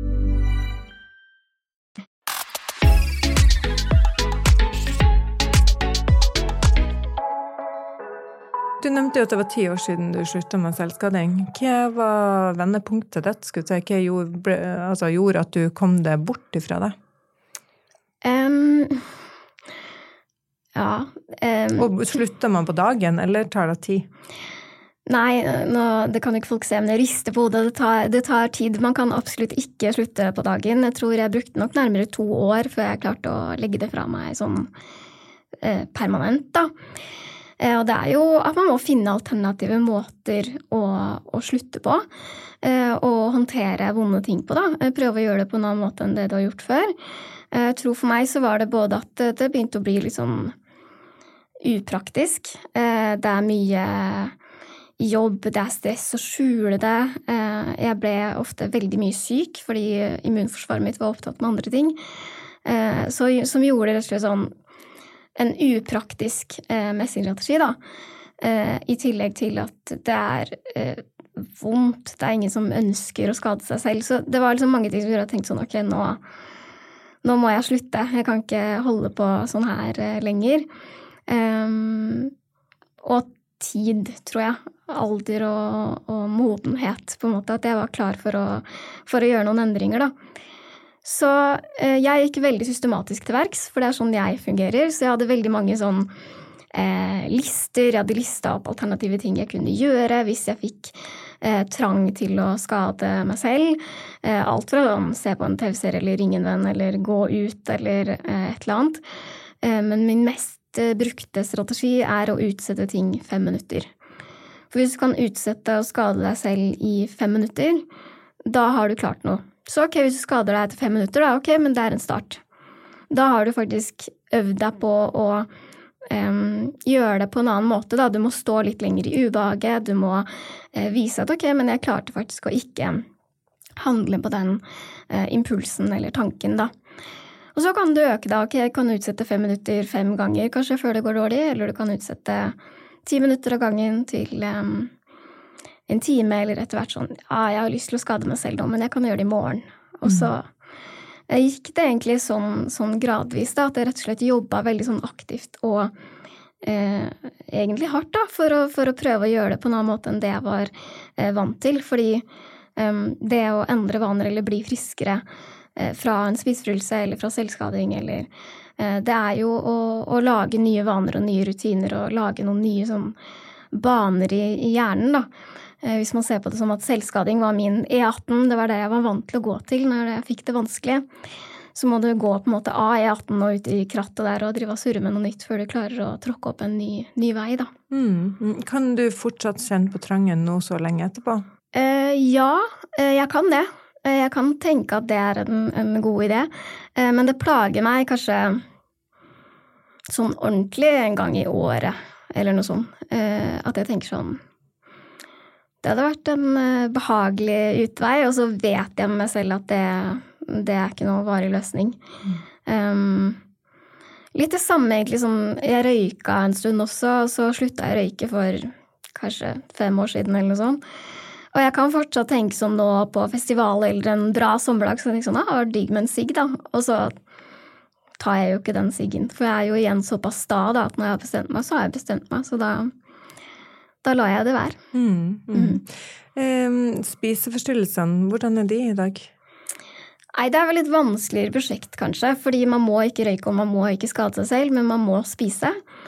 Du nevnte jo at det var ti år siden du sluttet med selvskading. Hva var vendepunktet ditt, skulle jeg si? Hva gjorde, altså, gjorde at du kom deg bort ifra det? Um, ja. Um, Og slutter man på dagen, eller tar det tid? Nei, nå, det kan jo ikke folk se, men jeg rister på hodet. Det tar, det tar tid. Man kan absolutt ikke slutte på dagen. Jeg tror jeg brukte nok nærmere to år før jeg klarte å legge det fra meg sånn eh, permanent, da. Og det er jo at man må finne alternative måter å, å slutte på, og håndtere vonde ting på da. Prøve å gjøre det på en annen måte enn det du har gjort før. Jeg tror for meg så var det både at det begynte å bli litt sånn upraktisk. Det er mye jobb, det er stress å skjule det. Jeg ble ofte veldig mye syk, fordi immunforsvaret mitt var opptatt med andre ting. Så, som gjorde det rett og slett sånn en upraktisk eh, mestringstrategi da. Eh, I tillegg til at det er eh, vondt, det er ingen som ønsker å skade seg selv. Så det var liksom mange ting som gjorde at jeg tenkte sånn, ok, nå, nå må jeg slutte. Jeg kan ikke holde på sånn her eh, lenger. Um, og tid, tror jeg. Alder og, og modenhet, på en måte. At jeg var klar for å, for å gjøre noen endringer, da. Så eh, jeg gikk veldig systematisk til verks, for det er sånn jeg fungerer. Så jeg hadde veldig mange sånn eh, lister. Jeg hadde listet opp alternative ting jeg kunne gjøre hvis jeg fikk eh, trang til å skade meg selv. Eh, alt fra å se på en T V-serie eller ringe en venn eller gå ut eller eh, et eller annet. Eh, men min mest eh, brukte strategi er å utsette ting fem minutter. For hvis du kan utsette å skade deg selv i fem minutter, da har du klart noe. Så ok, hvis du skader deg etter fem minutter, da, ok, men det er en start. Da har du faktisk øvd deg på å um, gjøre det på en annen måte. Da. Du må stå litt lenger i ubehaget, du må uh, vise at ok, men jeg klarte faktisk å ikke handle på den uh, impulsen eller tanken da. Og så kan du øke da, ok, jeg kan utsette fem minutter fem ganger, kanskje før det går dårlig, eller du kan utsette ti minutter av gangen til um, en time, eller etter hvert sånn, ja, jeg har lyst til å skade meg selv nå, men jeg kan gjøre det i morgen. Og så jeg gikk det egentlig sånn, sånn gradvis da, at jeg rett og slett jobbet veldig sånn aktivt og eh, egentlig hardt da, for å, for å prøve å gjøre det på en annen måte enn det jeg var eh, vant til, fordi eh, det å endre vaner eller bli friskere eh, fra en spiseforstyrrelse eller fra selvskading, eller eh, det er jo å, å lage nye vaner og nye rutiner og lage noen nye sånn baner i, i hjernen da. Hvis man ser på det som at selvskading var min E atten, det var det jeg var vant til å gå til når jeg fikk det vanskelig, så må du gå på en måte av E atten og ut i krattet der og drive og surre med noe nytt før du klarer å tråkke opp en ny, ny vei da. Mm. Kan du fortsatt kjenne på trangen nå så lenge etterpå? Eh, ja, jeg kan det. Jeg kan tenke at det er en, en god idé, eh, men det plager meg kanskje sånn ordentlig en gang i året, eller noe sånt, eh, at jeg tenker sånn, det hadde vært en behagelig utvei, og så vet jeg med meg selv at det, det er ikke noe varig løsning. Mm. Um, litt det samme egentlig som jeg røyka en stund også, og så sluttet jeg å røyke for kanskje fem år siden eller noe sånt. Og jeg kan fortsatt tenke sånn nå på festival eller en bra sommerdag, så jeg tenker sånn, ah, det var digg med en sigg da. Og så tar jeg jo ikke den siggen, for jeg er jo igjen såpass sta da, at når jeg har bestemt meg, så har jeg bestemt meg, så da... Da la jeg det være. Mm, mm. Mm. Um, spiseforstyrrelsene, hvordan er de i dag? Nei, det er vel et vanskeligere prosjekt kanskje, fordi man må ikke røyke og man må ikke skade seg selv, men man må spise.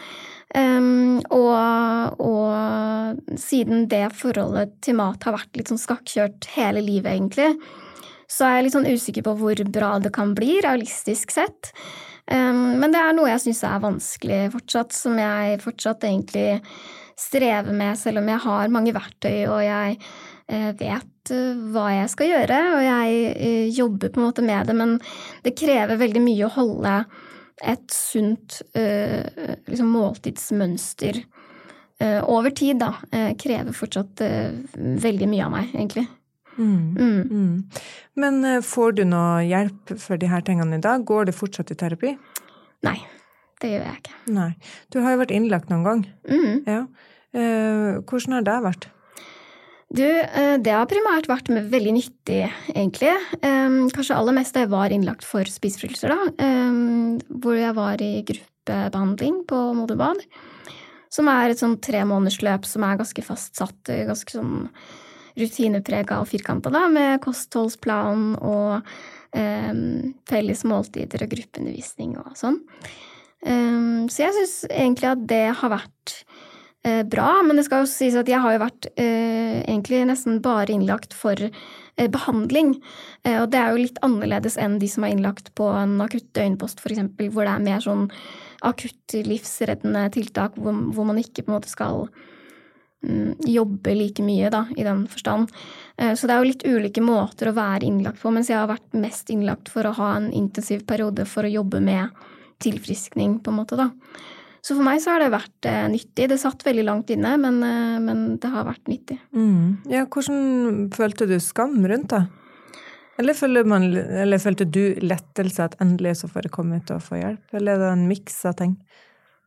Um, og, og siden det forholdet til mat har vært litt sånn skakkjørt hele livet egentlig, så er jeg litt sånn usikker på hvor bra det kan bli, realistisk sett. Um, men det er noe jeg synes er vanskelig fortsatt, som jeg fortsatt egentlig strever med, selv om jeg har mange verktøy, og jeg eh, vet uh, hva jeg skal gjøre, og jeg uh, jobber på en måte med det, men det krever veldig mye å holde et sunt uh, liksom måltidsmønster uh, over tid, da. Uh, krever fortsatt uh, veldig mye av meg, egentlig. Mm. Mm. Mm. Men uh, får du noe hjelp for de her tingene i dag? Går det fortsatt i terapi? Nei. Det gjør jeg ikke. Nei. Du har jo vært innlagt noen gang. Mm. Ja. Eh, hvordan har det vært? Du, det har primært vært veldig nyttig, egentlig. Eh, kanskje aller mest da jeg var innlagt for spiseforstyrrelser, da. Eh, hvor jeg var i gruppebehandling på Moderbad, som er et sånn tre måneders løp som er ganske fastsatt, ganske sånn rutinepreget og firkantet, da, med kostholdsplan og eh, felles måltider og gruppeundervisning og sånn. Um, så jeg synes egentlig at det har vært uh, bra, men det skal jo sies at jeg har jo vært uh, egentlig nesten bare innlagt for uh, behandling, uh, og det er jo litt annerledes enn de som er innlagt på en akutt døgnpost for eksempel, hvor det er mer sånn akutt livsreddende tiltak, hvor, hvor man ikke på en måte skal um, jobbe like mye da, i den forstand. Uh, så det er jo litt ulike måter å være innlagt på, mens jeg har vært mest innlagt for å ha en intensiv periode for å jobbe med tilfriskning på en måte da. Så for meg så har det vært eh, nyttig. Det satt veldig langt inne, men, eh, men det har vært nyttig. Mm. Ja, hvordan følte du skam rundt det? Eller følte, man, eller følte du lettelse at endelig så får jeg komme ut og få hjelp? Eller er det en mix av ting?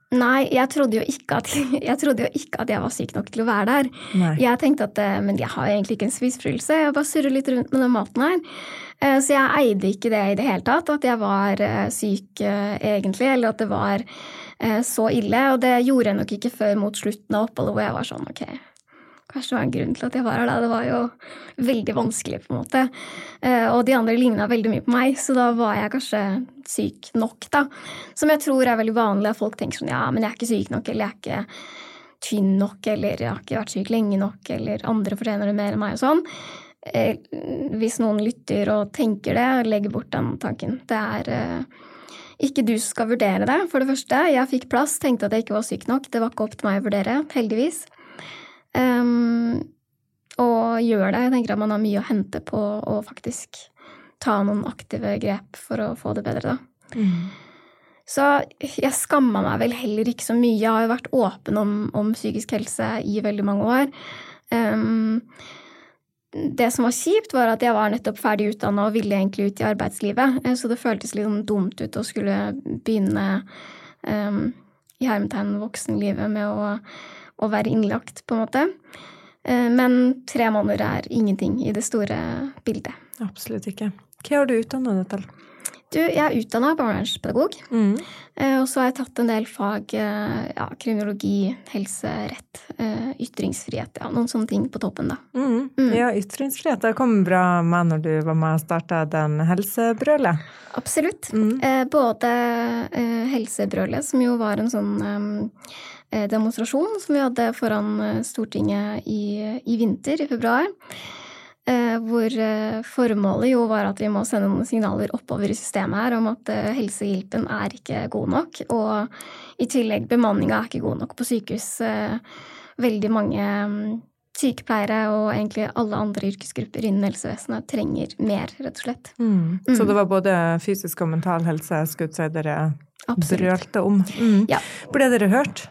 Nei, jeg trodde jo ikke at jeg, trodde jo ikke at jeg var syk nok til å være der. Nei. Jeg tenkte at men jeg har egentlig ikke en spiseforstyrrelse, jeg bare surrer litt rundt med den maten her. Så jeg eide ikke det i det hele tatt, at jeg var syk egentlig, eller at det var så ille. Og det gjorde jeg nok ikke før mot slutten av oppholdet, hvor jeg var sånn, ok, kanskje det var en grunn til at jeg var her da. Det var jo veldig vanskelig på en måte. Og de andre lignet veldig mye på meg, så da var jeg kanskje syk nok da. Som jeg tror er veldig vanlig at folk tenker sånn, ja, men jeg er ikke syk nok, eller jeg er ikke tynn nok, eller jeg har ikke vært syk lenge nok, eller andre fortjener det mer enn meg og sånn. Hvis noen lytter og tenker det, legger bort den tanken. Det er ikke du som skal vurdere det, for det første. Jeg fikk plass, tenkte at jeg ikke var syk nok. Det var ikke opp til meg å vurdere, heldigvis. Um, og gjør det. Jeg tenker at man har mye å hente på å faktisk ta noen aktive grep for å få det bedre da. Mm. Så jeg skammer meg vel heller ikke så mye. Jeg har jo vært åpen om, om psykisk helse i veldig mange år. Um, det som var kjipt var at jeg var nettopp ferdig utdannet og ville egentlig ut i arbeidslivet. Så det føltes litt sånn dumt ut å skulle begynne um, i hermetegn voksenlivet med å å være innlagt, på en måte. Men tre måneder er ingenting i det store bildet. Absolutt ikke. Hva har du utdannet deg til? Du, jeg er utdannet barnevernspedagog, mm. og så har jeg tatt en del fag, ja, kriminologi, helse, rett, ytringsfrihet, ja, noen sånne ting på toppen da. Mm. Mm. Ja, ytringsfrihet, det kom bra med når du var med og startet den helsebrølet. Absolutt. Mm. Både helsebrølet, som jo var en sånn demonstrasjon som vi hadde foran Stortinget i, i vinter, i februar, hvor formålet jo var at vi må sende noen signaler oppover i systemet her om at helsehjelpen er ikke god nok, og i tillegg bemanningen er ikke god nok på sykehus. Veldig mange sykepleiere og egentlig alle andre yrkesgrupper innen helsevesenet trenger mer, rett og slett. Mm. Mm. Så det var både fysisk og mental helse, skulle si dere brølte om. Mm. Ja. Ble dere hørt?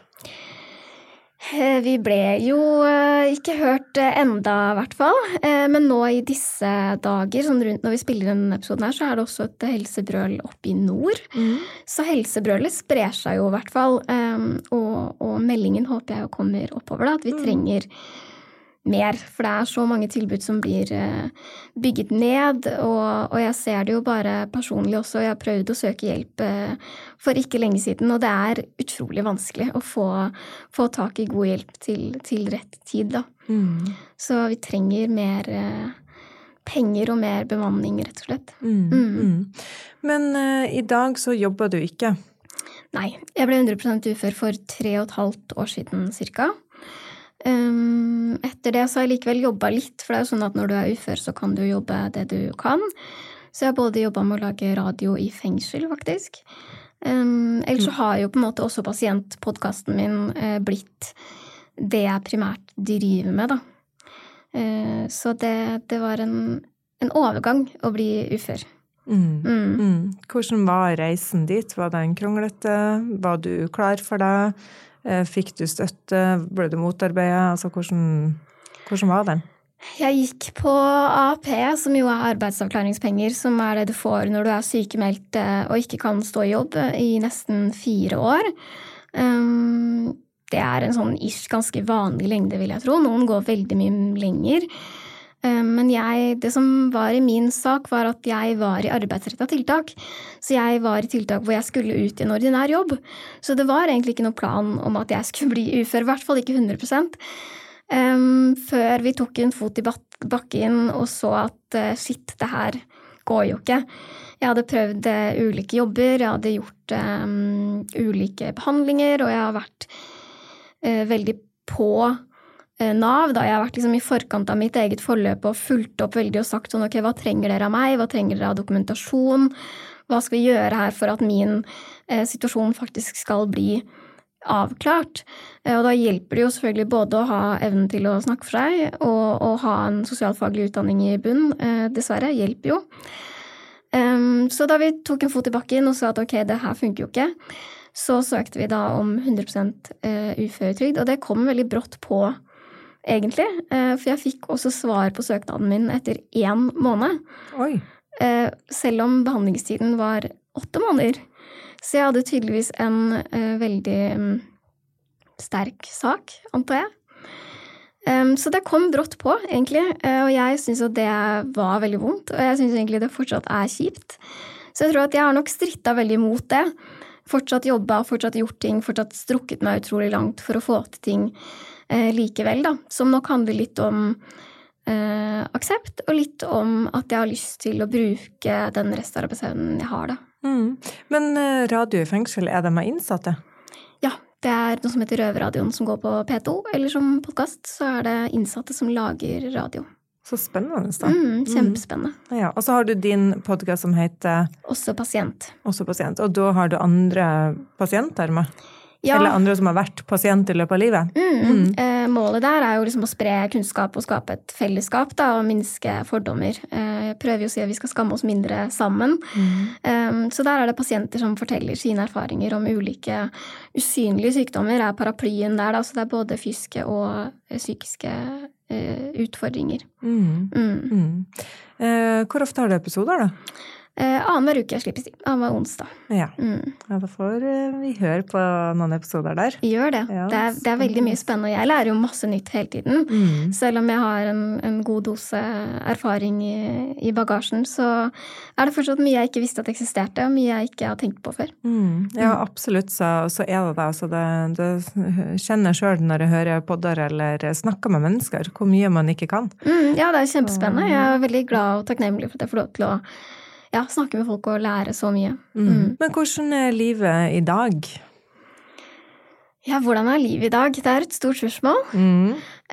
Vi ble jo ikke hørt enda, i hvert fall. Men nå i disse dager, sånn rundt når vi spiller denne episoden her, så er det også et helsebrøl oppe i nord. Mm. Så helsebrølet sprer seg jo i hvert fall. Og, og meldingen håper jeg jo kommer oppover da, at vi trenger mer, for det er så mange tilbud som blir bygget ned, og, og jeg ser det jo bare personlig også. Jeg har prøvd å søke hjelp for ikke lenge siden, og det er utrolig vanskelig å få, få tak i god hjelp til, til rett tid da. Mm. Så vi trenger mer penger og mer bemanning, rett og slett. Mm. Mm. Mm. Men uh, i dag så jobber du ikke? Nei, jeg ble hundre prosent ufør for tre og et halvt år siden cirka. Um, etter det så har jeg likevel jobbet litt, for det er jo sånn at når du er ufør så kan du jobbe det du kan. Så jeg har både jobbet med å lage radio i fengsel, faktisk. Um, ellers så har jo på en måte også pasientpodcasten min uh, blitt det jeg primært driver med, da. Uh, så det, det var en, en overgang å bli ufør. Mm. Mm. Mm. Hvordan var reisen dit? Var det en kronglete? Var du klar for det? Fikk du støtte? Ble du motarbeidet? Altså, hvordan, hvordan var den? Jeg gikk på A A P, som jo er arbeidsavklaringspenger, som er det du får når du er sykemeldt og ikke kan stå i jobb i nesten fire år. Det er en sånn ish ganske vanlig lengde, vil jeg tro. Noen går veldig mye lenger. Men jeg, det som var i min sak var at jeg var i arbeidsrettet tiltak. Så jeg var i tiltak hvor jeg skulle ut i en ordinær jobb. Så det var egentlig ikke noen plan om at jeg skulle bli ufør, i hvert fall ikke hundre prosent. Um, før vi tok en fot i bakken og så at uh, shit, det her går jo ikke. Jeg hadde prøvd uh, ulike jobber, jeg hadde gjort um, ulike behandlinger, og jeg har vært uh, veldig på Nav, da jeg har vært liksom i forkant av mitt eget forløp og fulgt opp veldig og sagt sånn, ok, hva trenger dere av meg? Hva trenger dere av dokumentasjon? Hva skal vi gjøre her for at min eh, situasjon faktisk skal bli avklart? Eh, og da hjelper det jo selvfølgelig både å ha evnen til å snakke for seg og, og ha en sosialfaglig utdanning i bunn, eh, dessverre, hjelper jo. Um, så da vi tok en fot i bakken og sa at ok, det her funker jo ikke, så søkte vi da om hundre prosent uføretrygd, og det kom veldig brått på egentlig, for jeg fikk også svar på søknaden min etter en måned. Oi. Selv om behandlingstiden var åtte måneder. Så jeg hadde tydeligvis en uh, veldig um, sterk sak, antar jeg. Um, så det kom brått på, egentlig, uh, og jeg synes at det var veldig vondt, og jeg synes egentlig det fortsatt er kjipt. Så jeg tror at jeg har nok strittet veldig mot det. Fortsatt jobbet, fortsatt gjort ting, fortsatt strukket meg utrolig langt for å få til ting uh, likevel, da. Som nok handler litt om uh, aksept, og litt om at jeg har lyst til å bruke den restarbeidsevnen jeg har, da. Mm. Men uh, radio i fengsel, er det med innsatte? Ja. Det er noe som heter Røverradioen som går på P to, eller som podcast, så er det innsatte som lager radio. Så spennende da. Mm, kjempespennende. Mm. Ja, og så har du din podcast som heter... Også pasient. Også pasient, og da har du andre pasienter med? Ja. Eller andre som har vært pasient i løpet av livet? Mm. Mm. Eh, målet der er jo liksom å spre kunnskap og skape et fellesskap da, og minske fordommer. Eh, jeg prøver jo å si at vi skal skamme oss mindre sammen. Mm. Eh, så der er det pasienter som forteller sine erfaringer om ulike usynlige sykdommer. Er paraplyen der da, så det er både fysiske og psykiske eh, utfordringer. Mm. Mm. Mm. Eh, hvor ofte har du episoder da? Eh, annen hver uke slippes de. Annen hver onsdag. Ja. Mm. Ja, da får vi høre på noen episoder der. Gjør det. Ja, det, er, det er veldig mye spennende. Jeg lærer jo masse nytt hele tiden. Mm. Selv om jeg har en, en god dose erfaring i, i bagasjen, så er det fortsatt mye jeg ikke visste at eksisterte, og mye jeg ikke har tenkt på før. Mm. Ja, absolutt, så, så er det det. Så det, det kjenner jeg selv når jeg hører podder eller snakker med mennesker, hvor mye man ikke kan. Mm, ja, det er kjempespennende. Jeg er veldig glad og takknemlig for at jeg får lov til å ja, snakke med folk og lære så mye. Mm. Mm. Men hvordan er livet i dag? Ja, hvordan er livet i dag? Det er et stort spørsmål. Mm.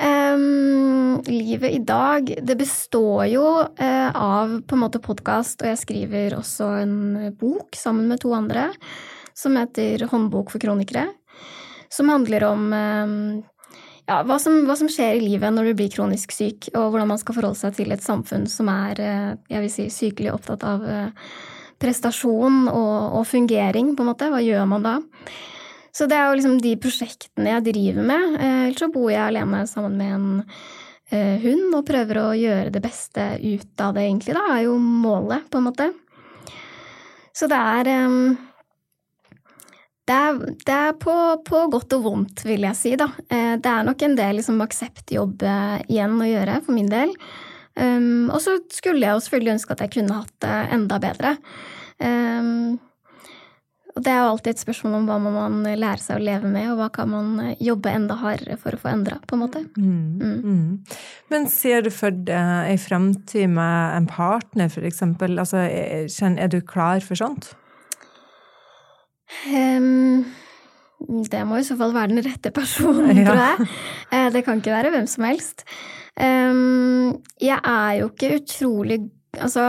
Um, livet i dag, det består jo uh, av på en måte podcast, og jeg skriver også en bok sammen med to andre, som heter Håndbok for kronikere, som handler om um, ja, hva som, hva som skjer i livet når du blir kronisk syk, og hvordan man skal forholde seg til et samfunn som er, jeg vil si, sykelig opptatt av prestasjon og, og fungering, på en måte. Hva gjør man da? Så det er jo liksom de prosjektene jeg driver med. Ellers så bor jeg alene sammen med en eh, hund, og prøver å gjøre det beste ut av det egentlig, da, er jo målet, på en måte. Så det er... Eh, Det er, det er på, på godt og vondt, vil jeg si da. Det er nok en del liksom, akseptjobb igjen å gjøre for min del. Um, og så skulle jeg jo selvfølgelig ønske at jeg kunne hatt det enda bedre. Um, og det er jo alltid et spørsmål om hva må man lære seg å leve med, og hva kan man jobbe enda hardere for å få endret, på en måte. Mm, mm. Mm. Men ser du for deg en fremtid med en partner, for eksempel? Altså, er, er du klar for sånt? Um, det må i så fall være den rette personen, ja. Tror jeg. Uh, det kan ikke være hvem som helst. Um, jeg er jo ikke utrolig, altså,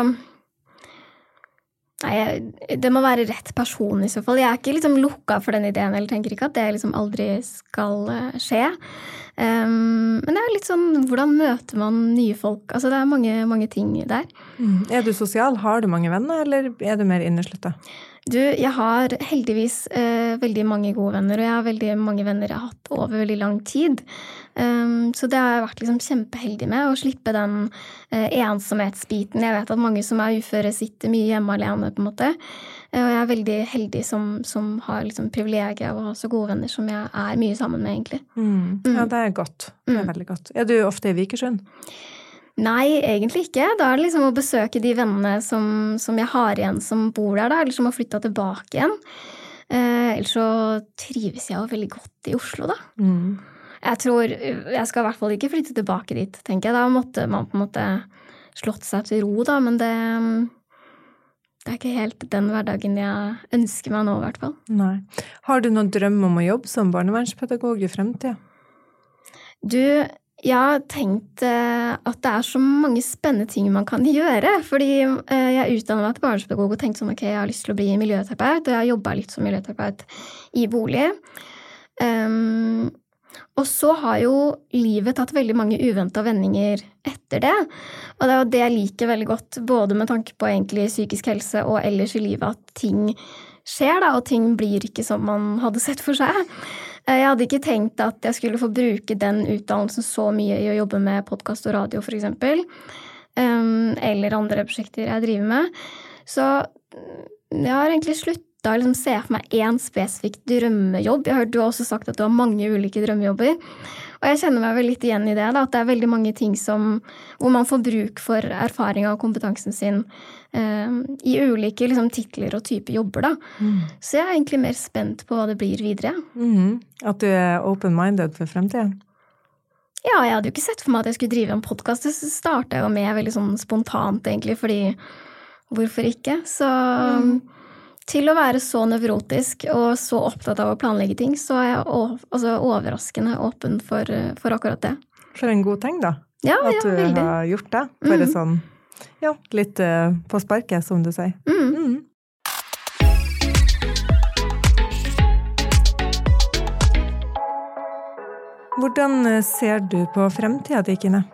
nei, jeg, det må være rett person i så fall. Jeg er ikke liksom lukket for den ideen, eller tenker ikke at det liksom aldri skal uh, skje. Um, men det er litt sånn, hvordan møter man nye folk? Altså, det er mange, mange ting der. Mm. Er du sosial? Har du mange venner, eller er du mer innesluttet? Du, jeg har heldigvis eh, veldig mange gode venner, og jeg har veldig mange venner jeg har hatt over veldig lang tid. Um, så det har jeg vært liksom kjempeheldig med, å slippe den eh, ensomhetsbiten. Jeg vet at mange som er uføre sitter mye hjemme alene, på en måte. Eh, og jeg er veldig heldig som, som har liksom privilegiet av å ha så gode venner som jeg er mye sammen med, egentlig. Mm. Mm. Ja, det er godt. Det er mm. veldig godt. Er du ofte i Vikersund? Nei, egentlig ikke. Da er det liksom å besøke de vennene som, som jeg har igjen som bor der, da, eller som har flyttet tilbake igjen. Eh, ellers så trives jeg jo veldig godt i Oslo, da. Mm. Jeg tror, jeg skal i hvert fall ikke flytte tilbake dit, tenker jeg. Da måtte man på en måte slått seg til ro, da, men det, det er ikke helt den hverdagen jeg ønsker meg nå, i hvert fall. Nei. Har du noen drøm om å jobbe som barnevernspedagog i fremtiden? Du... Jeg har tenkt at det er så mange spennende ting man kan gjøre, fordi jeg utdannet meg til barnevernspedagog og tenkte sånn, ok, jeg har lyst til å bli miljøterapeut, og jeg har jobbet litt som miljøterapeut i bolig. Um, og så har jo livet tatt veldig mange uventede vendinger etter det, og det er jo det jeg liker veldig godt, både med tanke på egentlig psykisk helse og ellers i livet, at ting skjer da, og ting blir ikke som man hadde sett for seg. Jeg hadde ikke tenkt at jeg skulle få bruke den utdannelsen så mye i å jobbe med podcast og radio, for eksempel, um, eller andre prosjekter jeg driver med. Så jeg har egentlig sluttet ofte å liksom se for meg en spesifikk drømmejobb. Jeg har hørt du har også sagt at du har mange ulike drømmejobber. Og jeg kjenner meg vel litt igjen i det, da, at det er veldig mange ting som, hvor man får bruk for erfaring og kompetansen sin eh, i ulike liksom, titler og typer jobber. Da. Mm. Så jeg er egentlig mer spent på hva det blir videre. Mm. At du er open-minded for fremtiden? Ja, jeg hadde jo ikke sett for meg at jeg skulle drive en podcast. Det startet jo med veldig sånn spontant, egentlig, fordi hvorfor ikke? Så... Mm. Til å være så nevrotisk og så opptatt av å planlegge ting, så er jeg altså, overraskende åpen for, for akkurat det. For en god ting da, ja, at ja, du veldig. Har gjort det. For mm. sånn, ja, litt uh, på sparket, som du sier. Mm. Mm. Hvordan ser du på fremtiden, Kine?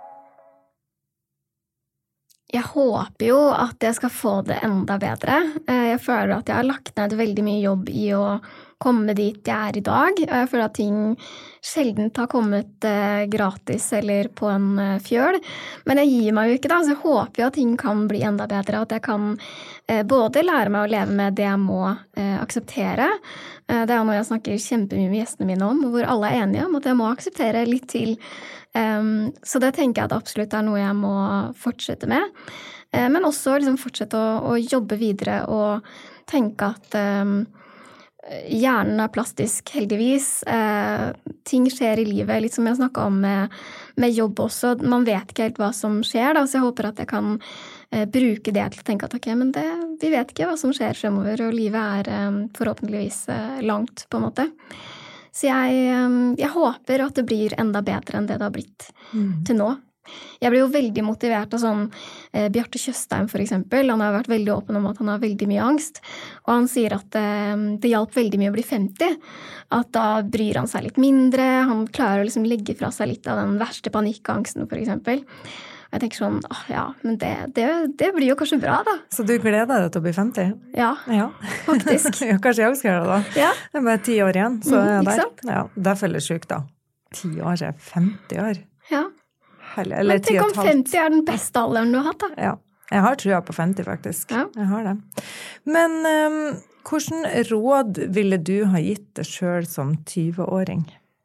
Jeg håper jo at jeg skal få det enda bedre. Jeg føler at jeg har lagt ned veldig mye jobb i å komme dit jeg er i dag. Jeg føler at ting sjelden har kommet gratis eller på en fjøl. Men jeg gir meg jo ikke da, så jeg håper jo at ting kan bli enda bedre. At jeg kan både lære meg å leve med det jeg må akseptere. Det er noe jeg snakker kjempemye med gjestene mine om, hvor alle er enige om at jeg må akseptere litt til. Um, så det tenker jeg at absolutt er noe jeg må fortsette med. Uh, men også liksom fortsette å, å jobbe videre og tenke at um, hjernen er plastisk, heldigvis. Uh, ting skjer i livet, litt som jeg snakket om med, med jobb også. Man vet ikke helt hva som skjer, da, så jeg håper at jeg kan uh, bruke det til å tenke at ok, men det, vi vet ikke hva som skjer fremover, og livet er um, forhåpentligvis uh, langt på en måte. Så jeg, jeg håper at det blir enda bedre enn det det har blitt mm. til nå. Jeg blir jo veldig motivert av sånn eh, Bjarte Tjøstheim for eksempel. Han har vært veldig åpen om at han har veldig mye angst. Og han sier at eh, det hjalp veldig mye å bli femti. At da bryr han seg litt mindre. Han klarer å liksom legge fra seg litt av den verste panikkangsten for eksempel. Og jeg tenker sånn, åh, ja, men det, det, det blir jo kanskje bra da. Så du gleder deg til å bli femti? Ja, ja. Faktisk. Ja, kanskje jeg også skal gjøre det da. Ja. Det er bare ti år igjen, så mm, er jeg der. Sant? Ja, det føler jeg sykt da. Ti år er femti år. Ja. Heller, eller men tenk om femti er den beste alderen du har hatt da. Ja, jeg har trua på femti faktisk. Ja. Jeg har det. Men um, hvordan råd ville du ha gitt deg selv som tyve-åring?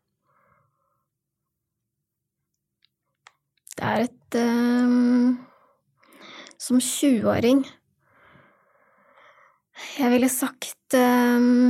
Det er et um, som tjue-åring. Jeg ville sagt um,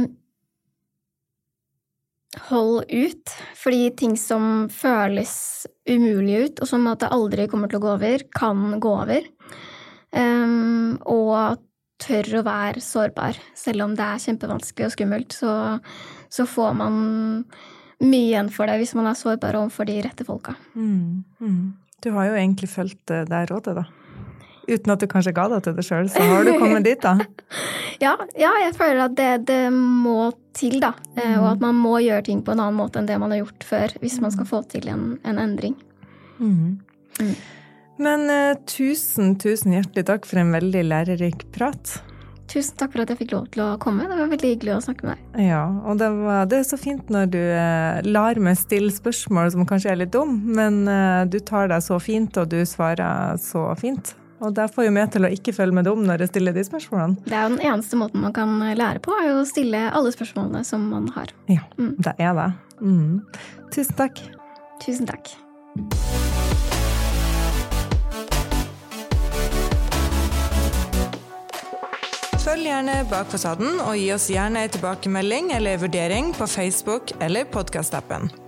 hold ut, fordi ting som føles umulig ut, og som at det aldri kommer til å gå over, kan gå over. Um, og tør å være sårbar, selv om det er kjempevanskelig og skummelt, så, så får man mye igjen for det hvis man er sårbar overfor de rette folka. Mm, mm. Du har jo egentlig følt det rådet da. Uten at du kanskje ga det til deg selv, så har du kommet dit da. ja, ja, jeg føler at det, det må til da, mm. og at man må gjøre ting på en annen måte enn det man har gjort før, hvis man skal få til en, en endring. Mm. Mm. Men uh, tusen, tusen hjertelig takk for en veldig lærerik prat. Tusen takk for at jeg fikk lov til å komme. Det var veldig hyggelig å snakke med deg. Ja, og det, var, det er så fint når du eh, lar meg stille spørsmål som kanskje er litt dum, men eh, du tar deg så fint, og du svarer så fint. Og det får jo meg til å ikke føle meg dum når jeg stiller de spørsmålene. Det er jo den eneste måten man kan lære på, er jo å stille alle spørsmålene som man har. Ja, mm. det er det. Mm. Tusen takk. Tusen takk. Følg gjerne Bak fasaden, og gi oss gjerne en tilbakemelding eller vurdering på Facebook eller podcast-appen.